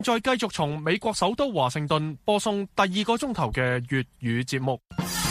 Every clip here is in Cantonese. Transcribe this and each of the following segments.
再繼續從美國首都華盛頓播送第2個鐘頭嘅粵語節目。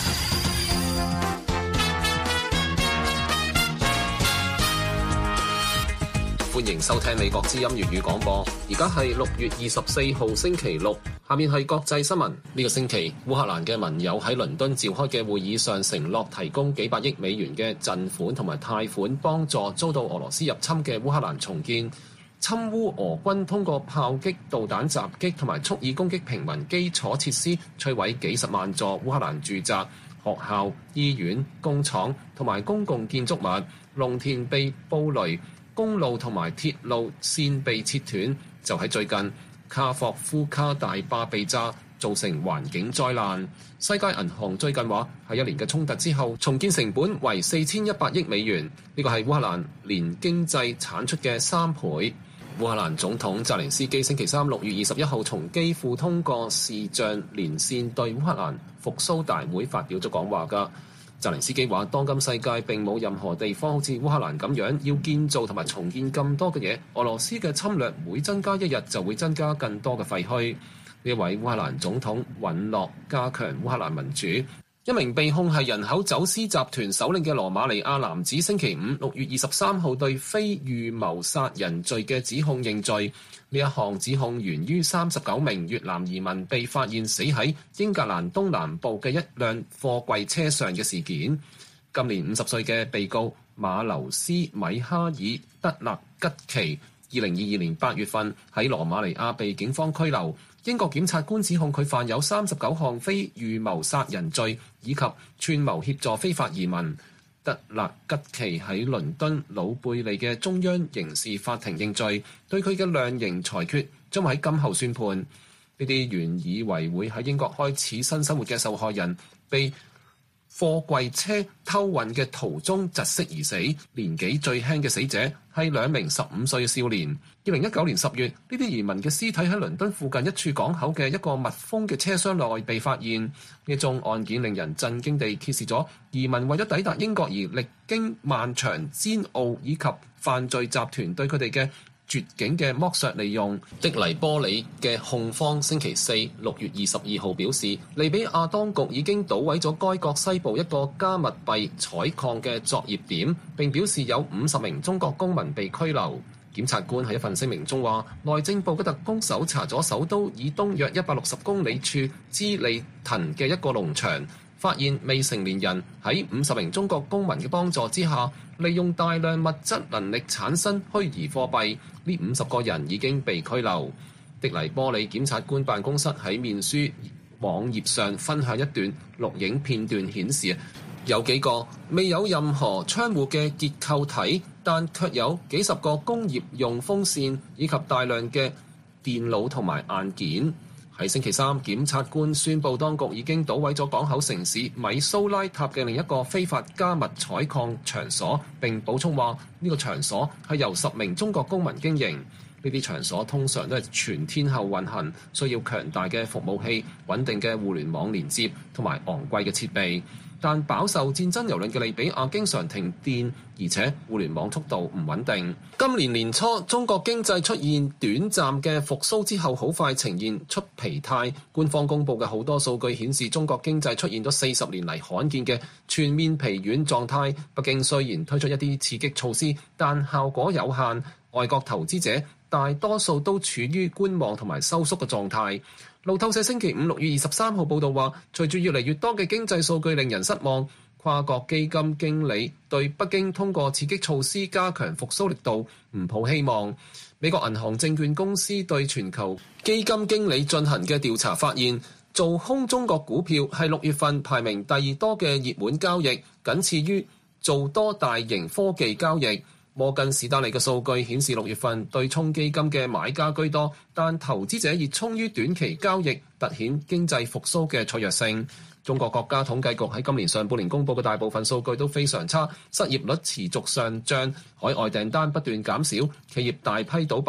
歡迎收聽美國之音粵語廣播。而家係6月24號星期六，下面係國際新聞。呢個星期，烏克蘭嘅盟友喺倫敦召開嘅會議上承諾提供幾百億美元嘅贈款同埋貸款，幫助遭到俄羅斯入侵嘅烏克蘭重建。侵烏俄軍通過炮擊、導彈襲擊同埋蓄意攻擊平民基礎設施，摧毀幾十萬座烏克蘭住宅、學校、醫院、工廠同埋公共建築物，農田被暴雷，公路同埋鐵路線被切斷。就喺最近，卡霍夫卡大壩被炸，造成環境災難。世界銀行最近話，喺1年嘅衝突之後，重建成本為4100億美元，呢個係烏克蘭年經濟產出嘅3倍。烏克蘭總統澤連斯基星期三6月21號從基輔通過視像連線對烏克蘭復甦大會發表咗講話㗎。澤連斯基話：當今世界並冇任何地方好似烏克蘭咁樣要建造同埋重建咁多嘅嘢。俄羅斯嘅侵略每增加一日就會增加更多嘅廢墟。呢位烏克蘭總統允諾加強烏克蘭民主。一名被控係人口走私集團首領嘅羅馬尼亞男子星期5 6月23號對非預謀殺人罪嘅指控認罪。呢一項指控源於39名越南移民被發現死喺英格蘭東南部嘅一輛貨櫃車上嘅事件。今年50歲嘅被告馬留斯米哈爾德勒吉奇2022年8月份喺羅馬尼亞被警方拘留。英國檢察官指控佢犯有39項非預謀殺人罪以及串謀協助非法移民。德勒吉奇喺倫敦魯貝利嘅中央刑事法庭認罪，對佢嘅量刑裁決將會喺今後宣判。呢啲原以為會喺英國開始新生活嘅受害人，被貨櫃車偷運嘅途中窒息而死。年紀最輕嘅死者係2名15歲嘅少年。2019年10月，呢啲移民嘅屍體喺倫敦附近一處港口嘅一個密封嘅車廂內被發現。呢宗案件令人震驚地揭示咗移民為咗抵達英國而歷經漫長煎熬，以及犯罪集團對佢哋嘅絕境嘅剝削利用。的黎波里嘅控方星期4 6月22號表示，利比亞當局已經搗毀咗該國西部一個加密幣採礦嘅作業點，並表示有50名中國公民被拘留。檢察官喺一份聲明中話，內政部嘅特工搜查咗首都以東約160公里處茲利滕嘅一個農場，發現未成年人喺50名中國公民嘅幫助之下，利用大量物質能力產生虛擬貨幣。呢50個人已經被拘留。的黎波里檢察官辦公室喺面書網頁上分享一段錄影片段，顯示有幾個未有任何窗戶嘅結構體，但卻有幾十個工業用風扇以及大量嘅電腦同埋硬件。喺星期三，檢察官宣布當局已經搗毀咗港口城市米蘇拉塔嘅另一個非法加密採礦場所，並補充話呢個場所係由10名中國公民經營。呢啲場所通常都係全天候運行，需要強大嘅服務器、穩定嘅互聯網連接同埋昂貴嘅設備。但飽受戰爭蹂躪嘅利比亞經常停電，而且互聯網速度唔穩定。今年年初，中國經濟出現短暫嘅復甦之後，好快呈現出疲態。官方公佈嘅好多數據顯示，中國經濟出現咗40年嚟罕見嘅全面疲軟狀態。北京雖然推出一啲刺激措施，但效果有限。外國投資者大多數都處於觀望同埋收縮嘅狀態。路透社星期5 6月23號報導話，隨住越嚟越多嘅經濟數據令人失望，跨國基金經理對北京通過刺激措施加強復甦力度唔抱希望。美國銀行證券公司對全球基金經理進行嘅調查發現，做空中國股票係6月份排名第2多嘅熱門交易，僅次於做多大型科技交易。摩根士丹利嘅數據顯示，6月份對沖基金嘅買家居多，但投資者熱衷於短期交易，凸顯經濟復甦嘅脆弱性。中國國家統計局喺今年上半年公佈嘅大部分數據都非常差，失業率持續上漲，海外訂單不斷減少，企業大批倒閉，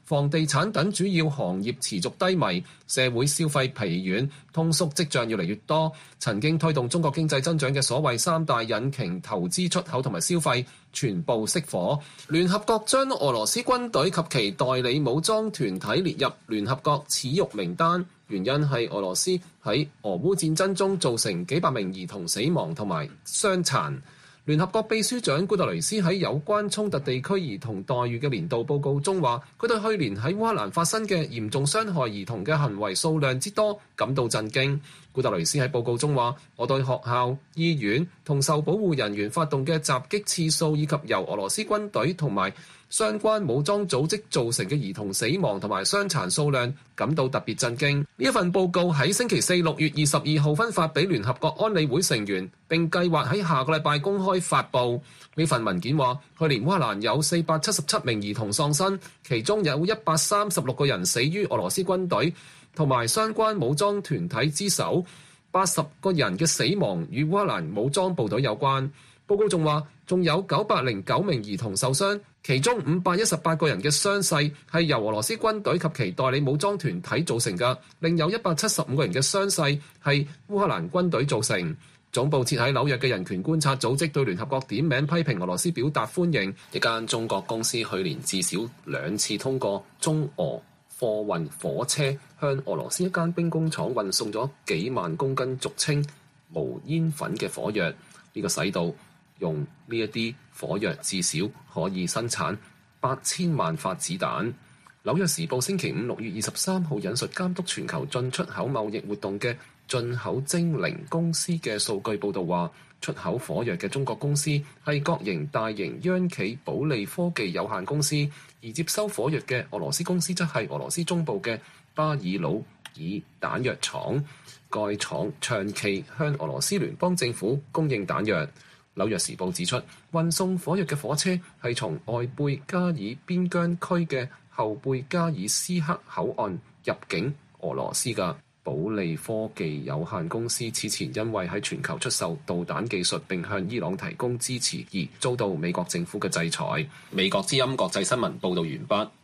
房地產等主要行業持續低迷，社會消費疲軟，通縮跡象越嚟越多。曾經推動中國經濟增長嘅所謂三大引擎投資、出口同埋消費全部熄火。聯合國將俄羅斯軍隊及其代理武裝團體列入聯合國恥辱名單，原因係俄羅斯喺俄烏戰爭中造成幾百名兒童死亡同埋傷殘。聯合國秘書長古特雷斯喺有關衝突地區兒童待遇嘅年度報告中話，佢對去年喺烏克蘭發生嘅嚴重傷害兒童嘅行為數量之多感到震驚。古特雷斯喺報告中話，我對學校、醫院同受保護人員發動嘅襲擊次數，以及由俄羅斯軍隊同埋相關武裝組織造成嘅兒童死亡同埋傷殘數量感到特別震驚。呢一份報告喺星期四6月22號分發俾聯合國安理會成員，並計劃喺下個禮拜公開發布。呢份文件話，去年烏克蘭有477名兒童喪生，其中有136個人死於俄羅斯軍隊同埋相關武裝團體之手，80個人嘅死亡與烏克蘭武裝部隊有關。報告仲話，仲有909名兒童受傷，其中518個人嘅傷勢係由俄羅斯軍隊及其代理武裝團體造成嘅，另有175個人嘅傷勢係烏克蘭軍隊造成。總部設喺紐約嘅人權觀察組織對聯合國點名批評俄羅斯表達歡迎。一間中國公司去年至少2次通過中俄貨運火車向俄羅斯一間兵工廠運送咗幾萬公斤俗稱無煙粉嘅火藥，呢個使到用呢一啲火藥至少可以生產8000萬發子彈。紐約時報星期5 6月23號引述監督全球進出口貿易活動嘅進口精靈公司嘅數據報導話，出口火藥嘅中國公司係國營大型央企保利科技有限公司，而接收火藥嘅俄羅斯公司則係俄羅斯中部嘅巴爾魯爾彈藥廠。該廠長期向俄羅斯聯邦政府供應彈藥。紐約時報指出，運送火藥嘅火車係從外貝加爾邊疆區嘅後貝加爾斯克口岸入境俄羅斯嘅。保利科技有限公司此前因為喺全球出售導彈技術並向伊朗提供支持而遭到美國政府嘅制裁。美國之音國際新聞報道完畢。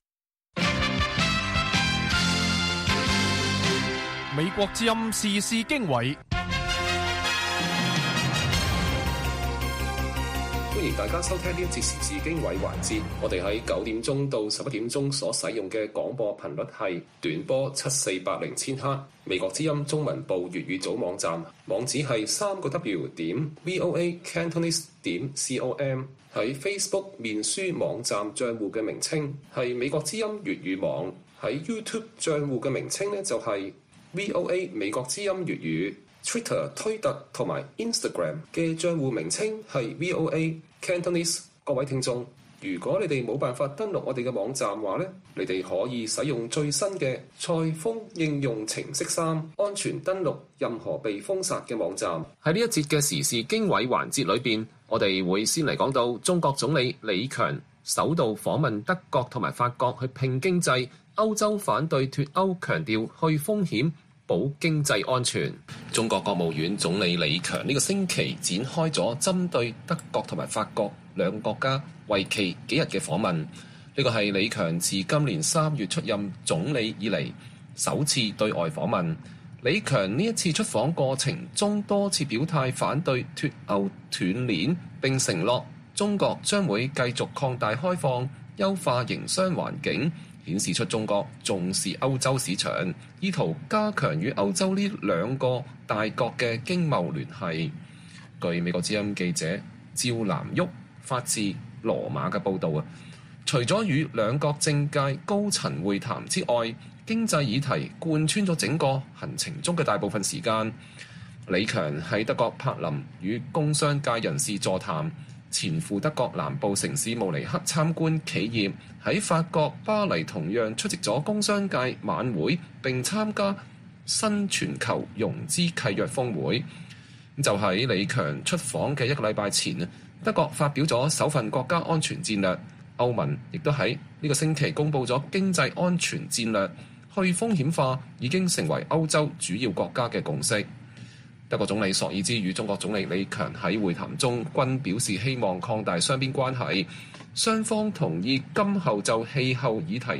美國之音時事經緯。 歡迎大家收聽呢一節時事經緯環節。我哋喺9點鐘到11點鐘所使用嘅廣播頻率係短波74800千赫。美國之音中文部粵語組網站網址係3w.voacantonese.com。喺 Facebook 面書網站賬戶嘅名稱係美國之音粵語網。喺 YouTube 賬戶嘅名稱呢就係 VOA 美國之音粵語。Twitter 推特同埋 Instagram 嘅賬戶名稱係 VOA Cantonese。各位聽眾，如果你哋冇辦法登錄我哋嘅網站話呢，你哋可以使用最新嘅賽風應用程式3安全登錄任何被封殺嘅網站。喺呢一節嘅時事經緯環節裏邊，我哋會先嚟講到中國總理李強首度訪問德國同埋法國去拼經濟，歐洲反對脫歐，強調去風險保經濟安全。中國國務院總理李強呢個星期展開咗針對德國同埋法國兩個國家為期幾日嘅訪問。呢個係李強自今年3月出任總理以嚟首次對外訪問。李強呢一次出訪過程中多次表態反對脫歐斷鏈，並承諾中國將會繼續擴大開放，優化營商環境，顯示出中國重視歐洲市場，意圖加強與歐洲呢兩個大國嘅經貿聯繫。據美國之音記者趙南旭發自羅馬嘅報導，除咗與兩國政界高層會談之外，經濟議題貫穿咗整個行程中嘅大部分時間。李強喺德國柏林與工商界人士座談，前赴德國南部城市慕尼黑參觀企業，喺法國巴黎同樣出席咗工商界晚會，並參加新全球融資契約峰會。就喺李強出訪嘅1個禮拜前，德國發表咗首份國家安全戰略，歐盟亦都喺呢個星期公布咗經濟安全戰略，去風險化已經成為歐洲主要國家嘅共識。德國總理朔爾茲與中國總理李強喺會談中均表示希望擴大雙邊關係，雙方同意今後就氣候議題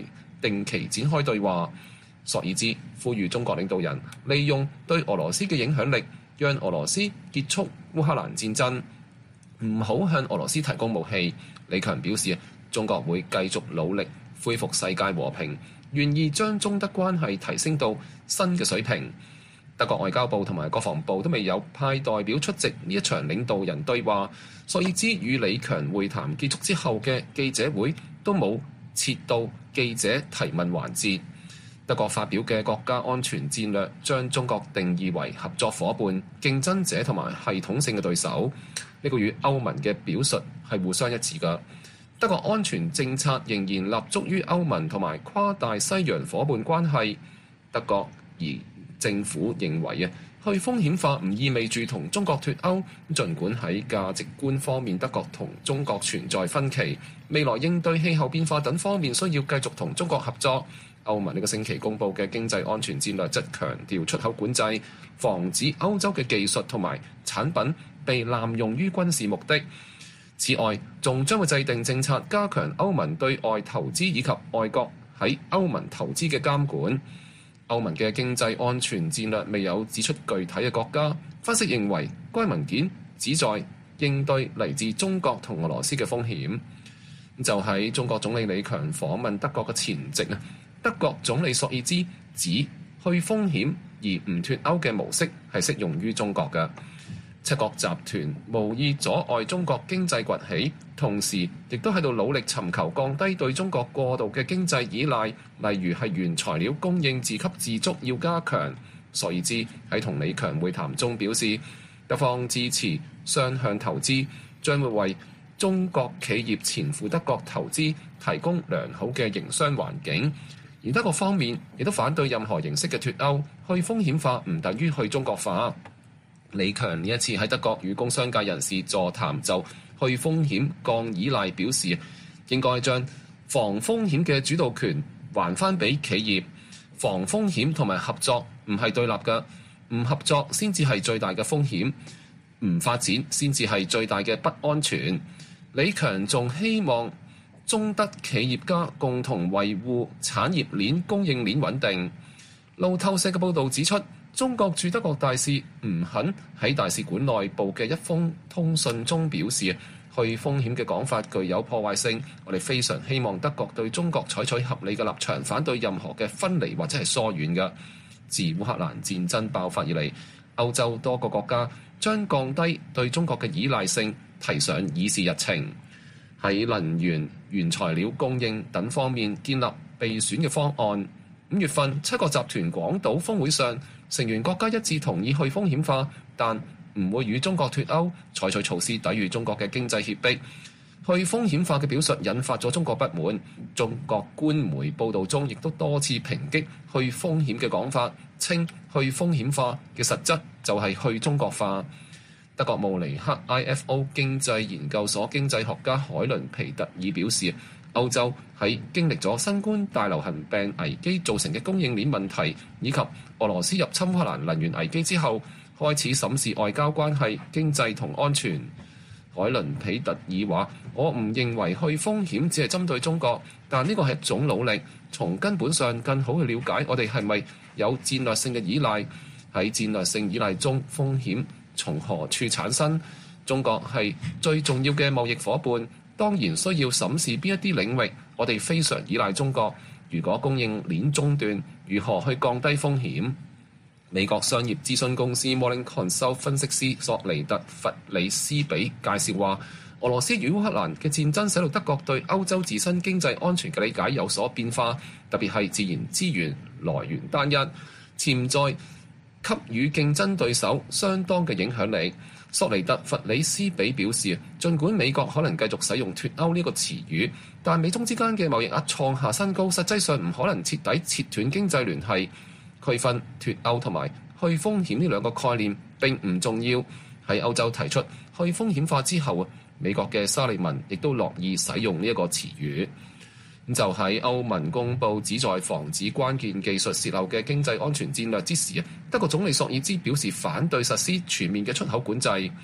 定期展開對話。索爾茲呼籲中國領導人利用對俄羅斯嘅影響力，讓俄羅斯結束烏克蘭戰爭，唔好向俄羅斯提供武器。李強表示，中國會繼續努力恢復世界和平，願意將中德關係提升到新嘅水平。德國外交部同埋國防部都未有派代表出席呢一場領導人對話。索爾茲與李強會談結束之後嘅記者會都冇設到記者提問環節。德國發表嘅國家安全戰略將中國定義為合作夥伴、競爭者同埋系統性嘅對手，呢個與歐盟嘅表述係互相一致嘅。德國安全政策仍然立足於歐盟同埋跨大西洋夥伴關係。德國而政府認為去風險化唔意味住同中國脫歐，儘管喺價值觀方面德國同中國存在分歧，未來應對氣候變化等方面需要繼續同中國合作。歐盟呢個星期公布嘅經濟安全戰略則強調出口管制，防止歐洲嘅技術同埋產品被濫用於軍事目的。此外，仲將會制定政策加強歐盟對外投資以及外國喺歐盟投資嘅監管。歐盟嘅經濟安全戰略未有指出具體嘅國家，分析認為該文件旨在應對嚟自中國同俄羅斯嘅風險。就喺中國總理李強訪問德國嘅前夕，德國總理索爾茲指去風險而唔脫歐嘅模式係適用於中國嘅。七國集團無意阻礙中國經濟崛起，同時亦都喺度努力尋求降低對中國過度嘅經濟依賴，例如係原材料供應自給自足要加強。索爾茲喺同李強會談中表示，德方支持雙向投資，將會為中國企業前赴德國投資提供良好嘅營商環境。而德國方面亦都反對任何形式嘅脫歐，去風險化唔等於去中國化。李強呢一次喺德國與工商界人士座談，就去風險降依賴表示，應該將防風險嘅主導權還翻俾企業。防風險同埋合作唔係對立嘅，唔合作先至係最大嘅風險，唔發展先至係最大嘅不安全。李強仲希望中德企業家共同維護產業鏈供應鏈穩定。路透社嘅報導指出，中國駐德國大使吳肯喺大使館內部嘅一封通訊中表示，去風險嘅講法具有破壞性，我哋非常希望德國對中國採取合理嘅立場，反對任何嘅分離或者係疏遠嘅。自烏克蘭戰爭爆發以嚟，歐洲多個國家將降低對中國嘅依賴性提上議事日程，喺能源、原材料供應等方面建立備選嘅方案。5月份七國集團廣島峰會上，成員國家一致同意去風險化，但唔會與中國脫歐，採取措施抵禦中國嘅經濟脅迫。去風險化嘅表述引發咗中國不滿，中國官媒報導中亦都多次抨擊去風險嘅講法，稱去風險化嘅實質就係去中國化。德國慕尼黑 IFO 經濟研究所經濟學家海倫皮特爾表示，歐洲喺經歷咗新冠大流行病危機造成嘅供應鏈問題，以及俄羅斯入侵烏克蘭能源危機之後，開始審視外交關係、經濟同安全。海倫皮特爾話：我唔認為去風險只係針對中國，但呢個係一種努力，從根本上更好去了解我哋係咪有戰略性嘅依賴。喺戰略性依賴中，風險從何處產生？中國係最重要嘅貿易夥伴，當然需要審視邊一啲領域我哋非常依賴中國。如果供應鏈中斷，如何去降低風險？美國商業諮詢公司 Morning Consult 分析師索尼特·弗里斯比介紹話，俄羅斯與烏克蘭嘅戰爭使到德國對歐洲自身經濟安全嘅理解有所變化，特別係自然資源來源單一，潛在給予競爭對手相當嘅影響力。索尼特·弗里斯比表示，儘管美國可能繼續使用脫歐呢個詞語，但美中之間嘅貿易額創下新高，實際上唔可能徹底切斷經濟聯繫。區分脫歐同埋去風險呢兩個概念並唔重要。喺歐洲提出去風險化之後，美國嘅沙利文亦都樂意使用呢一個詞語。就喺歐盟公佈旨在防止關鍵技術洩漏嘅經濟安全戰略之時，德國總理索爾茲表示反對實施全面嘅出口管制。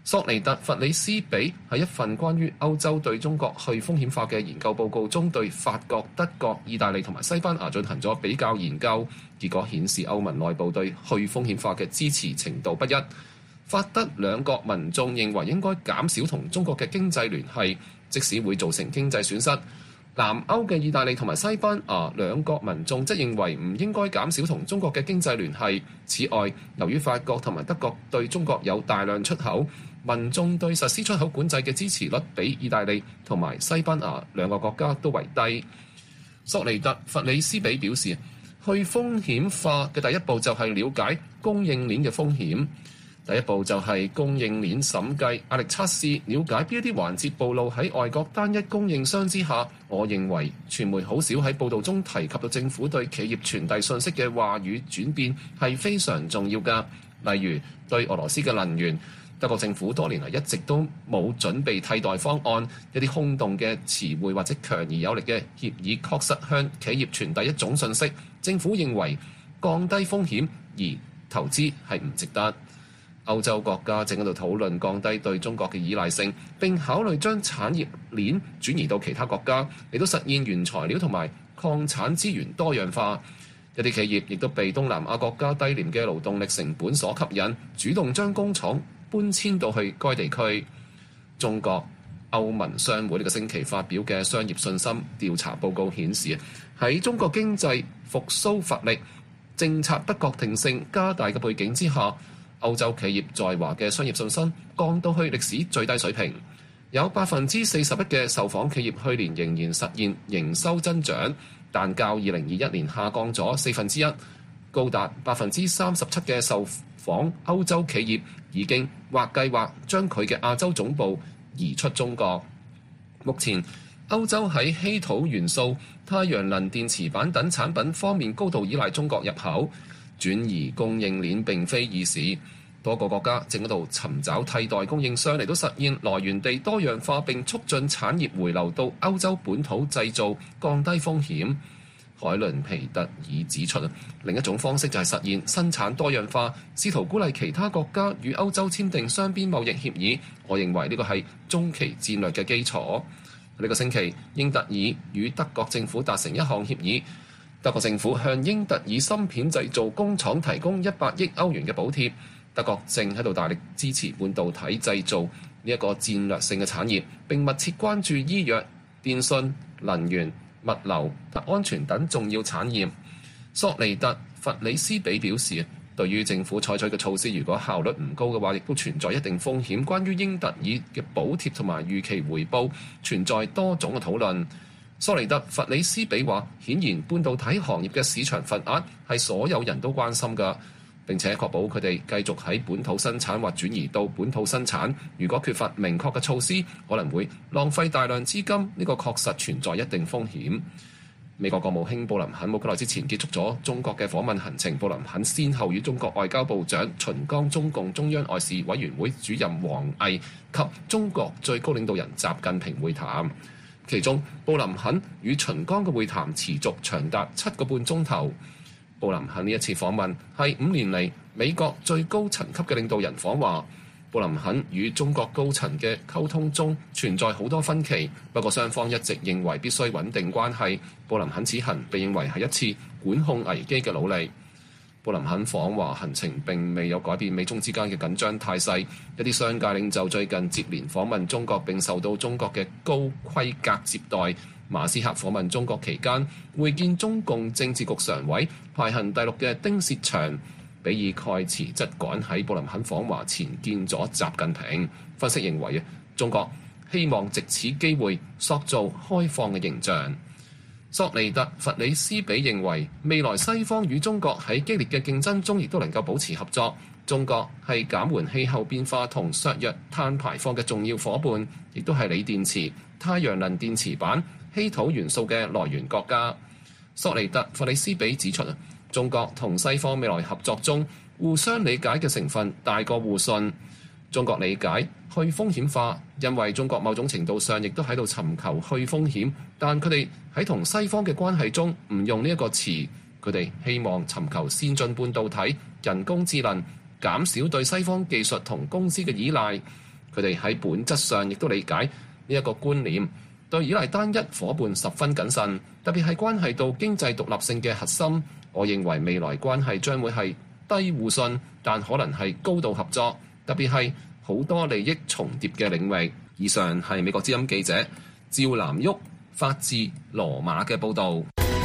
索尼特弗里斯比喺一份關於歐洲對中國去風險化嘅研究報告中，對法國、德國、意大利同埋西班牙進行咗比較研究，結果顯示歐盟內部對去風險化嘅支持程度不一。法德兩國民眾認為應該減少同中國嘅經濟聯繫，即使會造成經濟損失。南歐嘅意大利同埋西班牙兩國民眾則認為唔應該減少同中國嘅經濟聯繫。此外，由於法國同埋德國對中國有大量出口，民眾對實施出口管制嘅支持率比意大利同埋西班牙兩個國家都為低。索尼特弗里斯比表示，去風險化嘅第一步就係了解供應鏈嘅風險。第一步就係供應鏈審計、壓力測試，了解邊一啲環節暴露喺外國單一供應商之下。我認為傳媒好少喺報導中提及到政府對企業傳遞信息嘅話語轉變係非常重要㗎。例如對俄羅斯嘅能源，德國政府多年嚟一直都冇準備替代方案，一啲空洞嘅詞彙或者強而有力嘅協議確實向企業傳遞一種信息，政府認為降低風險而投資係唔值得。歐洲國家正喺度討論降低對中國嘅依賴性，並考慮將產業鏈轉移到其他國家，嚟到實現原材料同埋礦產資源多樣化。一啲企業亦都被東南亞國家低廉嘅勞動力成本所吸引，主動將工廠搬遷到去該地區。中國歐盟商會呢個星期發表嘅商業信心調查報告顯示，喺中國經濟復甦乏力、政策不確定性加大嘅背景之下，歐洲企業在華嘅商業信心降到去歷史最低水平，有41%嘅受訪企業去年仍然實現營收增長，但較2021年下降咗1/4，高達37%嘅受訪歐洲企業已經或計劃將佢嘅亞洲總部移出中國。目前歐洲喺稀土元素、太陽能電池板等產品方面高度依賴中國入口，轉移供應鏈並非易事，多個國家正喺度尋找替代供應商嚟到實現來源地多樣化，並促進產業回流到歐洲本土製造，降低風險。海倫皮特爾指出，另一種方式就係實現生產多樣化，試圖鼓勵其他國家與歐洲簽訂雙邊貿易協議。我認為呢個係中期戰略嘅基礎。呢個星期，英特爾與德國政府達成一項協議。德國政府向英特爾芯片製造工廠提供100億歐元嘅補貼。德國正喺度大力支持半導體製造呢一個戰略性嘅產業，並密切關注醫藥、電信、能源、物流及安全等重要產業。索尼特弗里斯比表示，對於政府採取嘅措施，如果效率唔高嘅話，亦都存在一定風險。關於英特爾嘅補貼同埋預期回報，存在多種嘅討論。索尼特弗里斯比話，顯然半導體行業嘅市場份額係所有人都關心㗎，並且確保佢哋繼續喺本土生產或轉移到本土生產。如果缺乏明確嘅措施，可能會浪費大量資金，呢個確實存在一定風險。美國國務卿布林肯冇幾耐之前結束咗中國嘅訪問行程，布林肯先後與中國外交部長秦剛、中共中央外事委員會主任王毅及中國最高領導人習近平會談。其中，布林肯與秦剛嘅會談持續長達7個半鐘頭。布林肯呢一次訪問係5年嚟美國最高層級嘅領導人訪華。布林肯與中國高層嘅溝通中存在好多分歧，不過雙方一直認為必須穩定關係。布林肯此行被認為係一次管控危機嘅努力。布林肯訪華行程並未有改變美中之間嘅緊張態勢。一啲商界領袖最近接連訪問中國，並受到中國嘅高規格接待。馬斯克訪問中國期間，會見中共政治局常委排行第6嘅丁薛祥。比爾蓋茨則趕喺布林肯訪華前見咗習近平。分析認為，中國希望藉此機會塑造開放嘅形象。索尼特弗里斯比認為，未來西方與中國喺激烈嘅競爭中亦都能夠保持合作。中國係減緩氣候變化同削弱碳排放嘅重要伙伴，亦都係鋰電池、太陽能電池板、稀土元素嘅來源國家。索尼特弗里斯比指出，中國同西方未來合作中，互相理解嘅成分大過互信。中國理解去風險化，因為中國某種程度上亦都喺度尋求去風險，但佢哋喺同西方嘅關係中唔用呢一個詞。佢哋希望尋求先進半導體、人工智能，減少對西方技術同公司嘅依賴。 佢哋喺本質上亦都理解呢一個觀念，對依賴單一夥伴十分謹慎，特別係關係到經濟獨立性嘅核心。我認為未來關係將會係低互信，但可能係高度合作，特別係好多利益重疊嘅領域。以上係美國之音記者趙南旭發自羅馬嘅報導。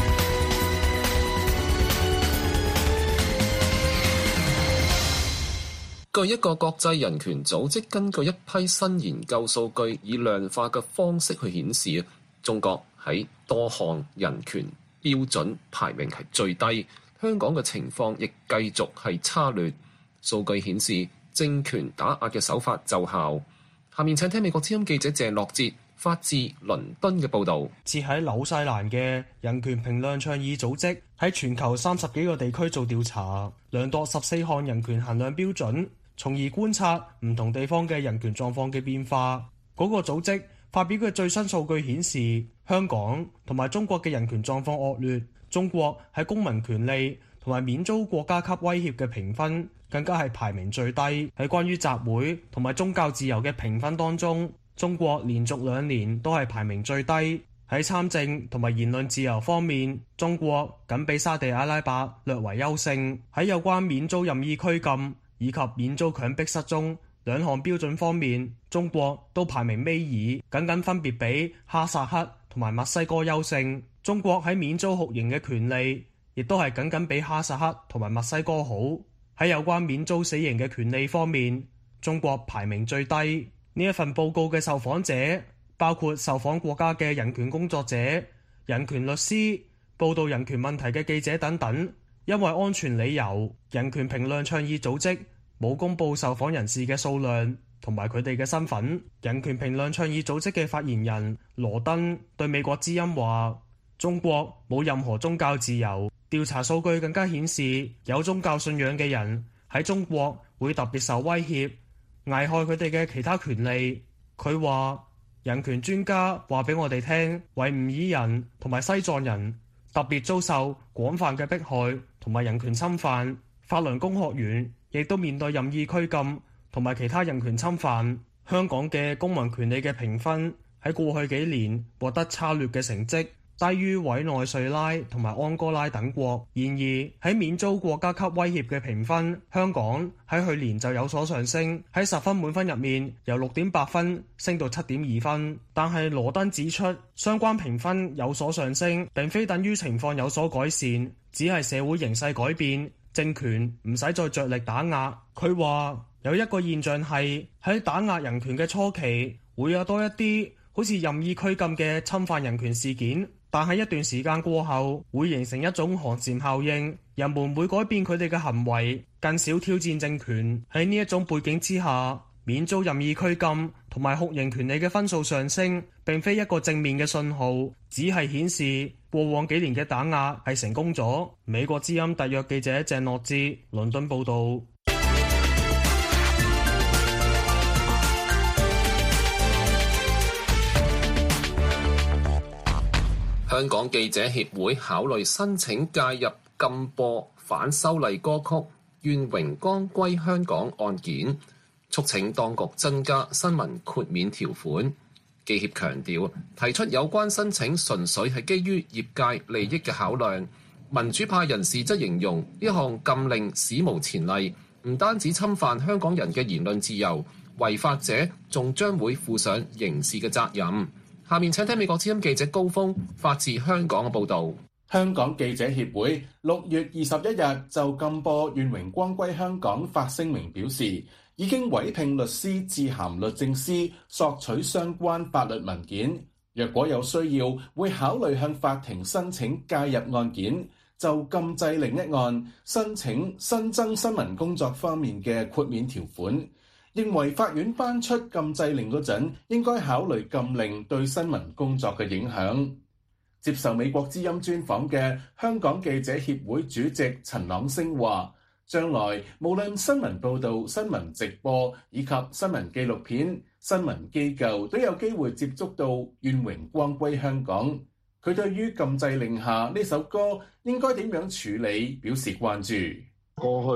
據一個國際人權組織根據一批新研究數據，以量化嘅方式去顯示，中國喺多項人權標準排名係最低，香港嘅情況亦繼續係差劣。數據顯示政權打壓嘅手法奏效。下面請聽美國之音記者鄭樂哲發自倫敦嘅報導。 設喺紐西蘭嘅人權評論倡議組織喺全球30幾個地區做調查，量度14項人權衡量標準，從而觀察唔同地方嘅人權狀況嘅變化。嗰個組織發表嘅最新數據顯示，香港同埋中國嘅人權狀況惡劣。中國喺公民權利同埋免遭國家級威脅嘅評分更加係排名最低。喺關於集會同埋宗教自由嘅評分當中，中國連續2年都係排名最低。喺參政同埋言論自由方面，中國僅比沙地阿拉伯略為優勝。喺有關免遭任意拘禁以及免遭強迫失蹤2項標準方面，中國都排名尾二，僅僅分別比哈薩克同埋墨西哥優勝。中國喺免遭酷刑嘅權利，亦都係僅僅比哈薩克同埋墨西哥好。喺有關免遭死刑嘅權利方面，中國排名最低。呢一份報告嘅受訪者包括受訪國家嘅人權工作者、人權律師、報導人權問題嘅記者等等。因為安全理由，人權評論倡議組織冇公佈受訪人士嘅數量同埋佢哋嘅身份。人權評論倡議組織嘅發言人羅登對美國之音話：中國冇任何宗教自由。調查數據更加顯示，有宗教信仰嘅人喺中國會特別受威脅，危害佢哋嘅其他權利。佢話人權專家話俾我哋聽，維吾爾人同埋西藏人特別遭受廣泛嘅迫害同埋人權侵犯。法輪功學員亦都面對任意拘禁同埋其他人權侵犯。香港嘅公民權利嘅評分喺過去幾年獲得差劣嘅成績，低於委內瑞拉同埋安哥拉等國。然而喺免遭國家級威脅嘅評分，香港喺去年就有所上升，喺10分滿分入面由6.8分升到7.2分。但係羅登指出，相關評分有所上升並非等於情況有所改善，只係社會形勢改變，政權唔使再着力打壓。佢話有一個現象係喺打壓人權嘅初期會有多一啲好似任意拘禁嘅侵犯人權事件，但係一段時間過後會形成一種寒蟬效應，人們會改變佢哋嘅行為，更少挑戰政權。喺呢一種背景之下，免遭任意拘禁同埋酷刑權利嘅分數上升並非一個正面嘅信號，只係顯示過往幾年嘅打壓係成功咗。美國之音特約記者鄭樂志倫敦報導。 香港記者協會考慮申請介入禁播反修例歌曲《願榮光歸香港》案件，促請當局增加新聞豁免條款。記協強調，提出有關申請純粹係基於業界利益嘅考量。民主派人士則形容呢項禁令史無前例，唔單止侵犯香港人嘅言論自由，違法者仲將會負上刑事嘅責任。下面請聽美國之音記者高峰發自香港嘅報導。 香港記者協會6月21日就禁播《願榮光歸香港》發聲明表示，已經委聘律師致函律政司索取相關法律文件，若果有需要，會考慮向法庭申請介入案件，就禁制令一案申請新增新聞工作方面嘅豁免條款。認為法院頒出禁制令嗰陣，應該考慮禁令對新聞工作嘅影響。接受美國之音專訪嘅香港記者協會主席陳朗昇話，將來無論新聞報導、新聞直播以及新聞紀錄片，新聞機構都有機會接觸到《願榮光歸香港》。佢對於禁制令下呢首歌應該點樣處理表示關注。 過去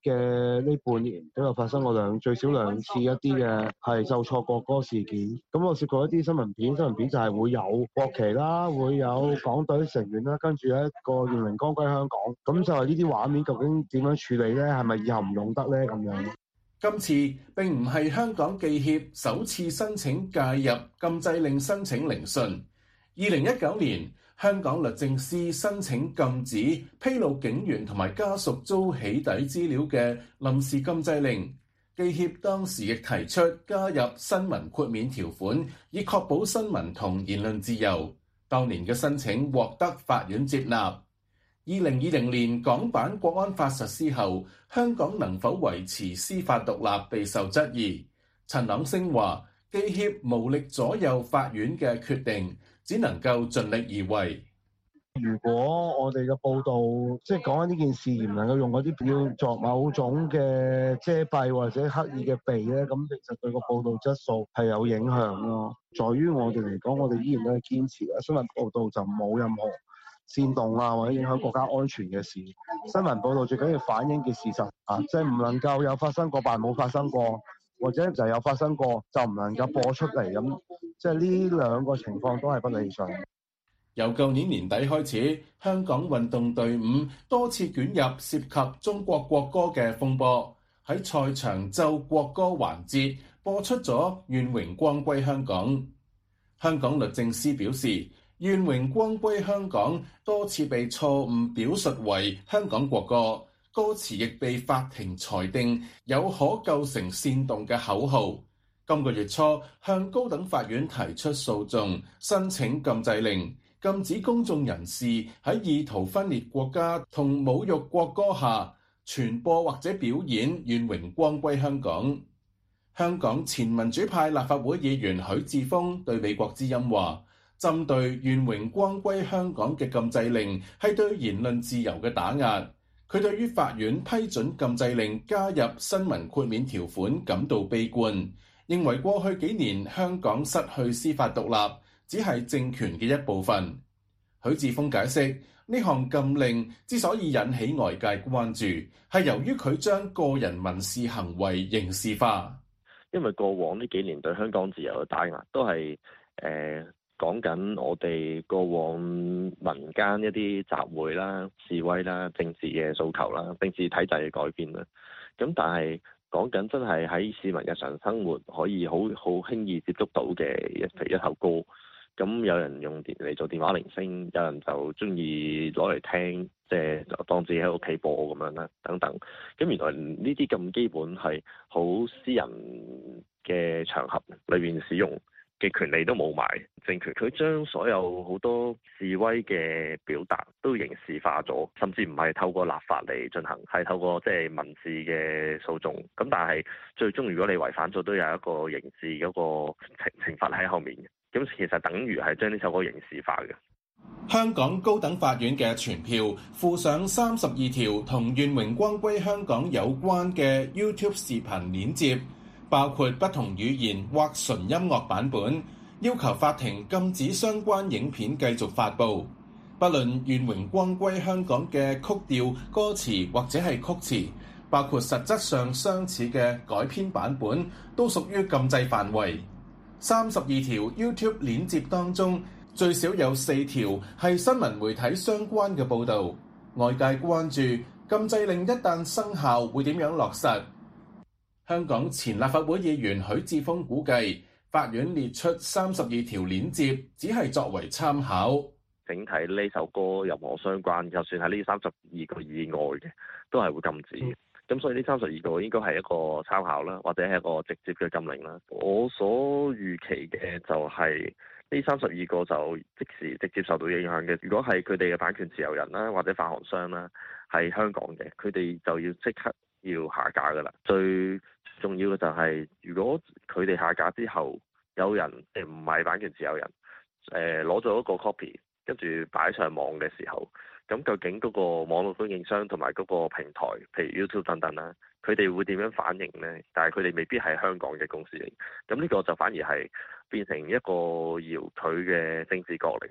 嘅呢半年都有發生過最少兩次一啲嘅係奏錯國歌事件。咁我試過一啲新聞片就係會有國旗啦，會有港隊成員啦，跟住一個願榮光歸香港。咁就係呢啲畫面究竟點樣處理呢？係咪以後唔用得呢？咁樣。 今次並唔係香港記協首次申請介入禁制令申請聆訊。2019年，香港律政司申請禁止披露警員同埋家屬遭起底資料嘅臨時禁制令，記協當時亦提出加入新聞豁免條款，以確保新聞同言論自由。當年嘅申請獲得法院接納。2020年港版國安法實施後，香港能否維持司法獨立備受質疑。陳朗昇話：記協無力左右法院嘅決定，只能夠盡力而為。 如果我哋嘅報導即係講緊呢件事，而唔能夠用嗰啲叫作某種嘅遮蔽或者刻意嘅避咧，咁其實對個報導質素係有影響咯。在於我哋嚟講，我哋依然都係堅持新聞報導就冇任何煽動啊或者影響國家安全嘅事。新聞報導最緊要反映嘅事實啊，即係唔能夠有發生過扮冇發生過，或者就有發生過就唔能夠播出嚟咁，即係呢兩個情況都係不理想。 由舊年年底開始，香港運動隊伍多次捲入涉及中國國歌嘅風波，喺賽場奏國歌環節播出咗《願榮光歸香港》。香港律政司表示，《願榮光歸香港》多次被錯誤表述為香港國歌，歌詞亦被法庭裁定有可構成煽動嘅口號。今個月初向高等法院提出訴訟，申請禁制令，禁止公眾人士喺意圖分裂國家同侮辱國歌下傳播或者表演《願榮光歸香港》。香港前民主派立法會議員許智峰對美國之音話，針對《願榮光歸香港》嘅禁制令係對言論自由嘅打壓。佢對於法院批准禁制令加入新聞豁免條款感到悲觀，認為過去幾年香港失去司法獨立，只係政權嘅一部分。許智峰解釋，呢項禁令之所以引起外界關注，係由於佢將個人民事行為刑事化。 因為過往呢幾年對香港自由嘅打壓都係講緊我哋過往民間一啲集會啦、示威啦、政治嘅訴求啦、政治體制嘅改變啦。咁但係講緊真係喺市民日常生活可以好輕易接觸到嘅一首歌。咁有人用嚟做電話鈴聲，有人就中意攞嚟聽，即係當自己喺屋企播咁樣啦，等等。咁原來呢啲咁基本係好私人嘅場合裏面使用嘅權利都冇埋，政權佢將所有好多示威嘅表達都刑事化咗，甚至唔係透過立法嚟進行，係透過即係民事嘅訴訟。咁但係最終如果你違反咗，都有一個刑事嗰個懲罰喺後面嘅。咁其實等於係將呢首歌刑事化嘅。 香港高等法院嘅傳票附上32條同願榮光歸香港有關嘅 YouTube 視頻鏈接，包括不同語言或純音樂版本，要求法庭禁止相關影片繼續發布。不論願榮光歸香港嘅曲調、歌詞或者係曲詞，包括實質上相似嘅改編版本，都屬於禁制範圍。32條 YouTube 鏈接當中，最少有4條係新聞媒體相關嘅報導。外界關注禁制令一旦生效會點樣落實。香港前立法會議員許智峰估計，法院列出32條鏈接只係作為參考。 整體呢首歌任何相關，就算係呢32個以外嘅，都係會禁止。咁所以呢32個應該係一個參考啦，或者係一個直接嘅禁令啦。我所預期嘅就係呢32個就即時直接受到影響嘅。如果係佢哋嘅版權持有人啦，或者發行商啦，係香港嘅，佢哋就要即刻要下架噶啦。最重要嘅就係，如果佢哋下架之後，有人唔係版權持有人，攞咗一個 copy，跟住擺上網嘅時候，咁究竟嗰個網絡供應商同埋嗰個平台，譬如 YouTube 等等啦，佢哋會點樣反應呢？但係佢哋未必係香港嘅公司嚟，咁呢個就反而係變成一個搖佢嘅政治角力啊！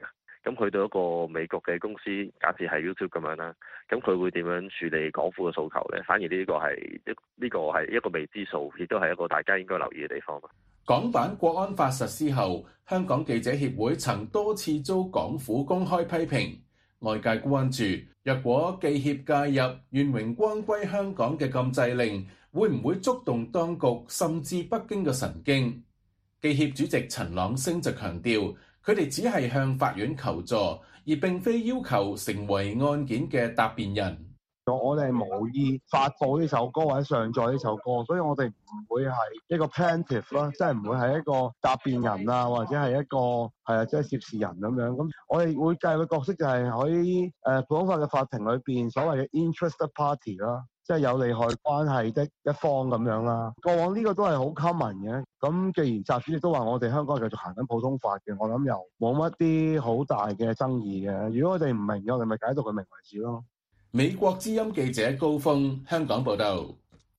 咁去到一個美國嘅公司，假設係 YouTube 咁樣啦，咁佢會點樣處理港府嘅訴求呢？反而呢個係一個未知數，亦都係一個大家應該留意嘅地方。 港版國安法實施後，香港記者協會曾多次遭港府公開批評，外界關注若果記協介入願榮光歸香港嘅禁制令，會唔會觸動當局甚至北京嘅神經？記協主席陳朗昇就強調，佢哋只係向法院求助，而並非要求成為案件嘅答辯人。 我哋係無意發布呢首歌或者上載呢首歌，所以我哋唔會係一個 plaintiff 啦，即係唔會係一個答辯人啊，或者係一個即係涉事人咁樣。咁我哋會介嘅角色就係喺普通法嘅法庭裏邊所謂嘅 interested party 啦，即係有利害關係的一方咁樣啦。過往呢個都係好 common 嘅。咁既然習主席都話我哋香港係繼續行緊普通法嘅，我諗又冇乜啲好大嘅爭議嘅。如果我哋唔明嘅，我哋咪解讀佢明為止咯。 美國之音記者高峰，香港報道。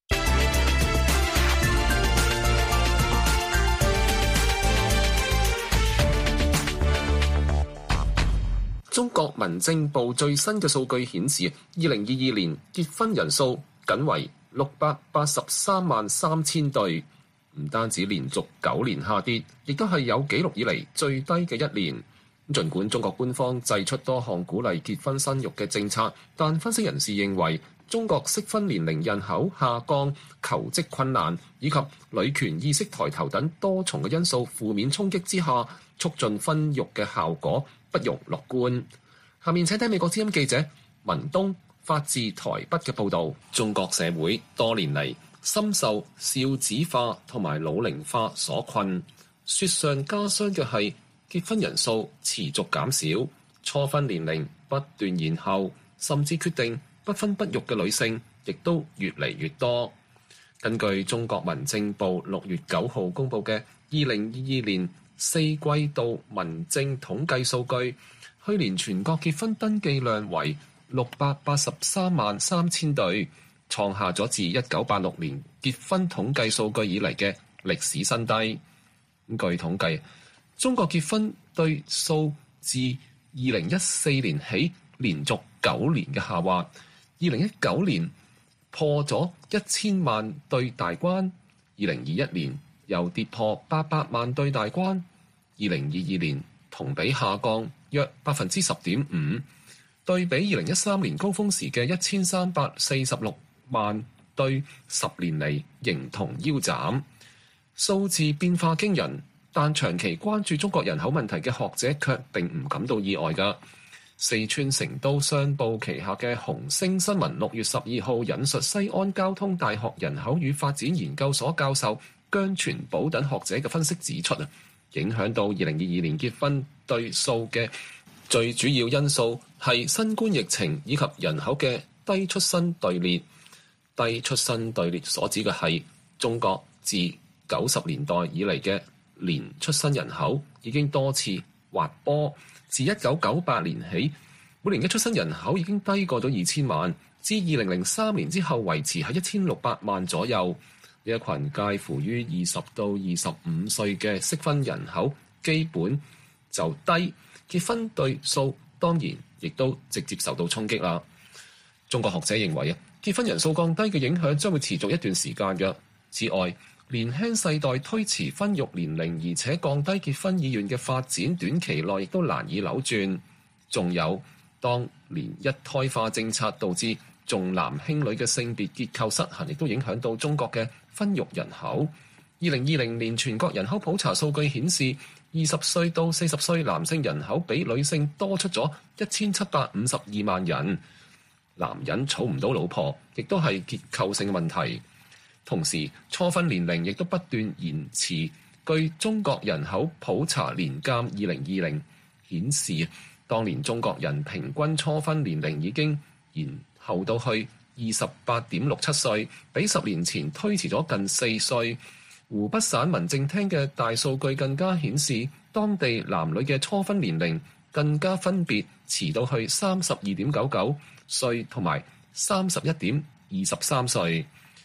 中國民政部最新嘅數據顯示，2022年結婚人數僅為683萬3000對，唔單止連續9年下跌，亦都係有紀錄以嚟最低嘅一年。儘管中國官方祭出多項鼓勵結婚生育嘅政策，但分析人士認為，中國適婚年齡人口下降、求職困難以及女權意識抬頭等多重嘅因素負面衝擊之下，促進婚育嘅效果不容樂觀。下面請聽美國之音記者文東發自台北嘅報導。中國社會多年嚟深受少子化同埋老齡化所困，雪上加霜嘅係結婚人數持續減少，初婚年齡不斷延後，甚至決定不婚不育嘅女性亦都越嚟越多。根據中國民政部6月9號公佈嘅2022年4季度民政統計數據，去年全國結婚登記量為683萬3000對，創下咗自1986年結婚統計數據以嚟嘅歷史新低。據統計，中國結婚對數自2014年起連續9年嘅下滑，2019年破咗1000萬對大關，2021年又跌破800萬對大關，2022年同比下降約10.5%，對比2013年高峰時嘅1346萬對，10年嚟形同腰斬，數字變化驚人。但長期關注中國人口問題嘅學者卻並唔感到意外㗎。四川成都商報旗下嘅紅星新聞6月12號引述西安交通大學人口與發展研究所教授姜全寶等學者嘅分析指出，影響到2022年結婚對數嘅最主要因素係新冠疫情以及人口嘅低出生隊列。低出生隊列所指嘅係中國自90年代以嚟嘅年出生人口已經多次滑坡，自1998年起，每年嘅出生人口已經低過咗2000萬，至2003年之後維持喺1600萬左右。呢一群介乎於20到25歲嘅適婚人口基本就低，結婚對數當然亦都直接受到衝擊啦。中國學者認為結婚人數降低嘅影響將會持續一段時間嘅。此外，年輕世代推遲婚育年齡，而且降低結婚意願嘅發展，短期內亦都難以扭轉。仲有，當年一胎化政策導致重男輕女嘅性別結構失衡，亦都影響到中國嘅婚育人口。2020年全國人口普查數據顯示，20歲到40歲男性人口比女性多出咗1752萬人。男人娶唔到老婆，亦都係結構性問題。同時，初婚年齡亦都不斷延遲。據中國人口普查年鑑2020顯示，當年中國人平均初婚年齡已經延後到去28.67歲，比10年前推遲咗近4歲。湖北省民政廳嘅大數據更加顯示，當地男女嘅初婚年齡更加分別遲到去32.99歲同埋31.23歲。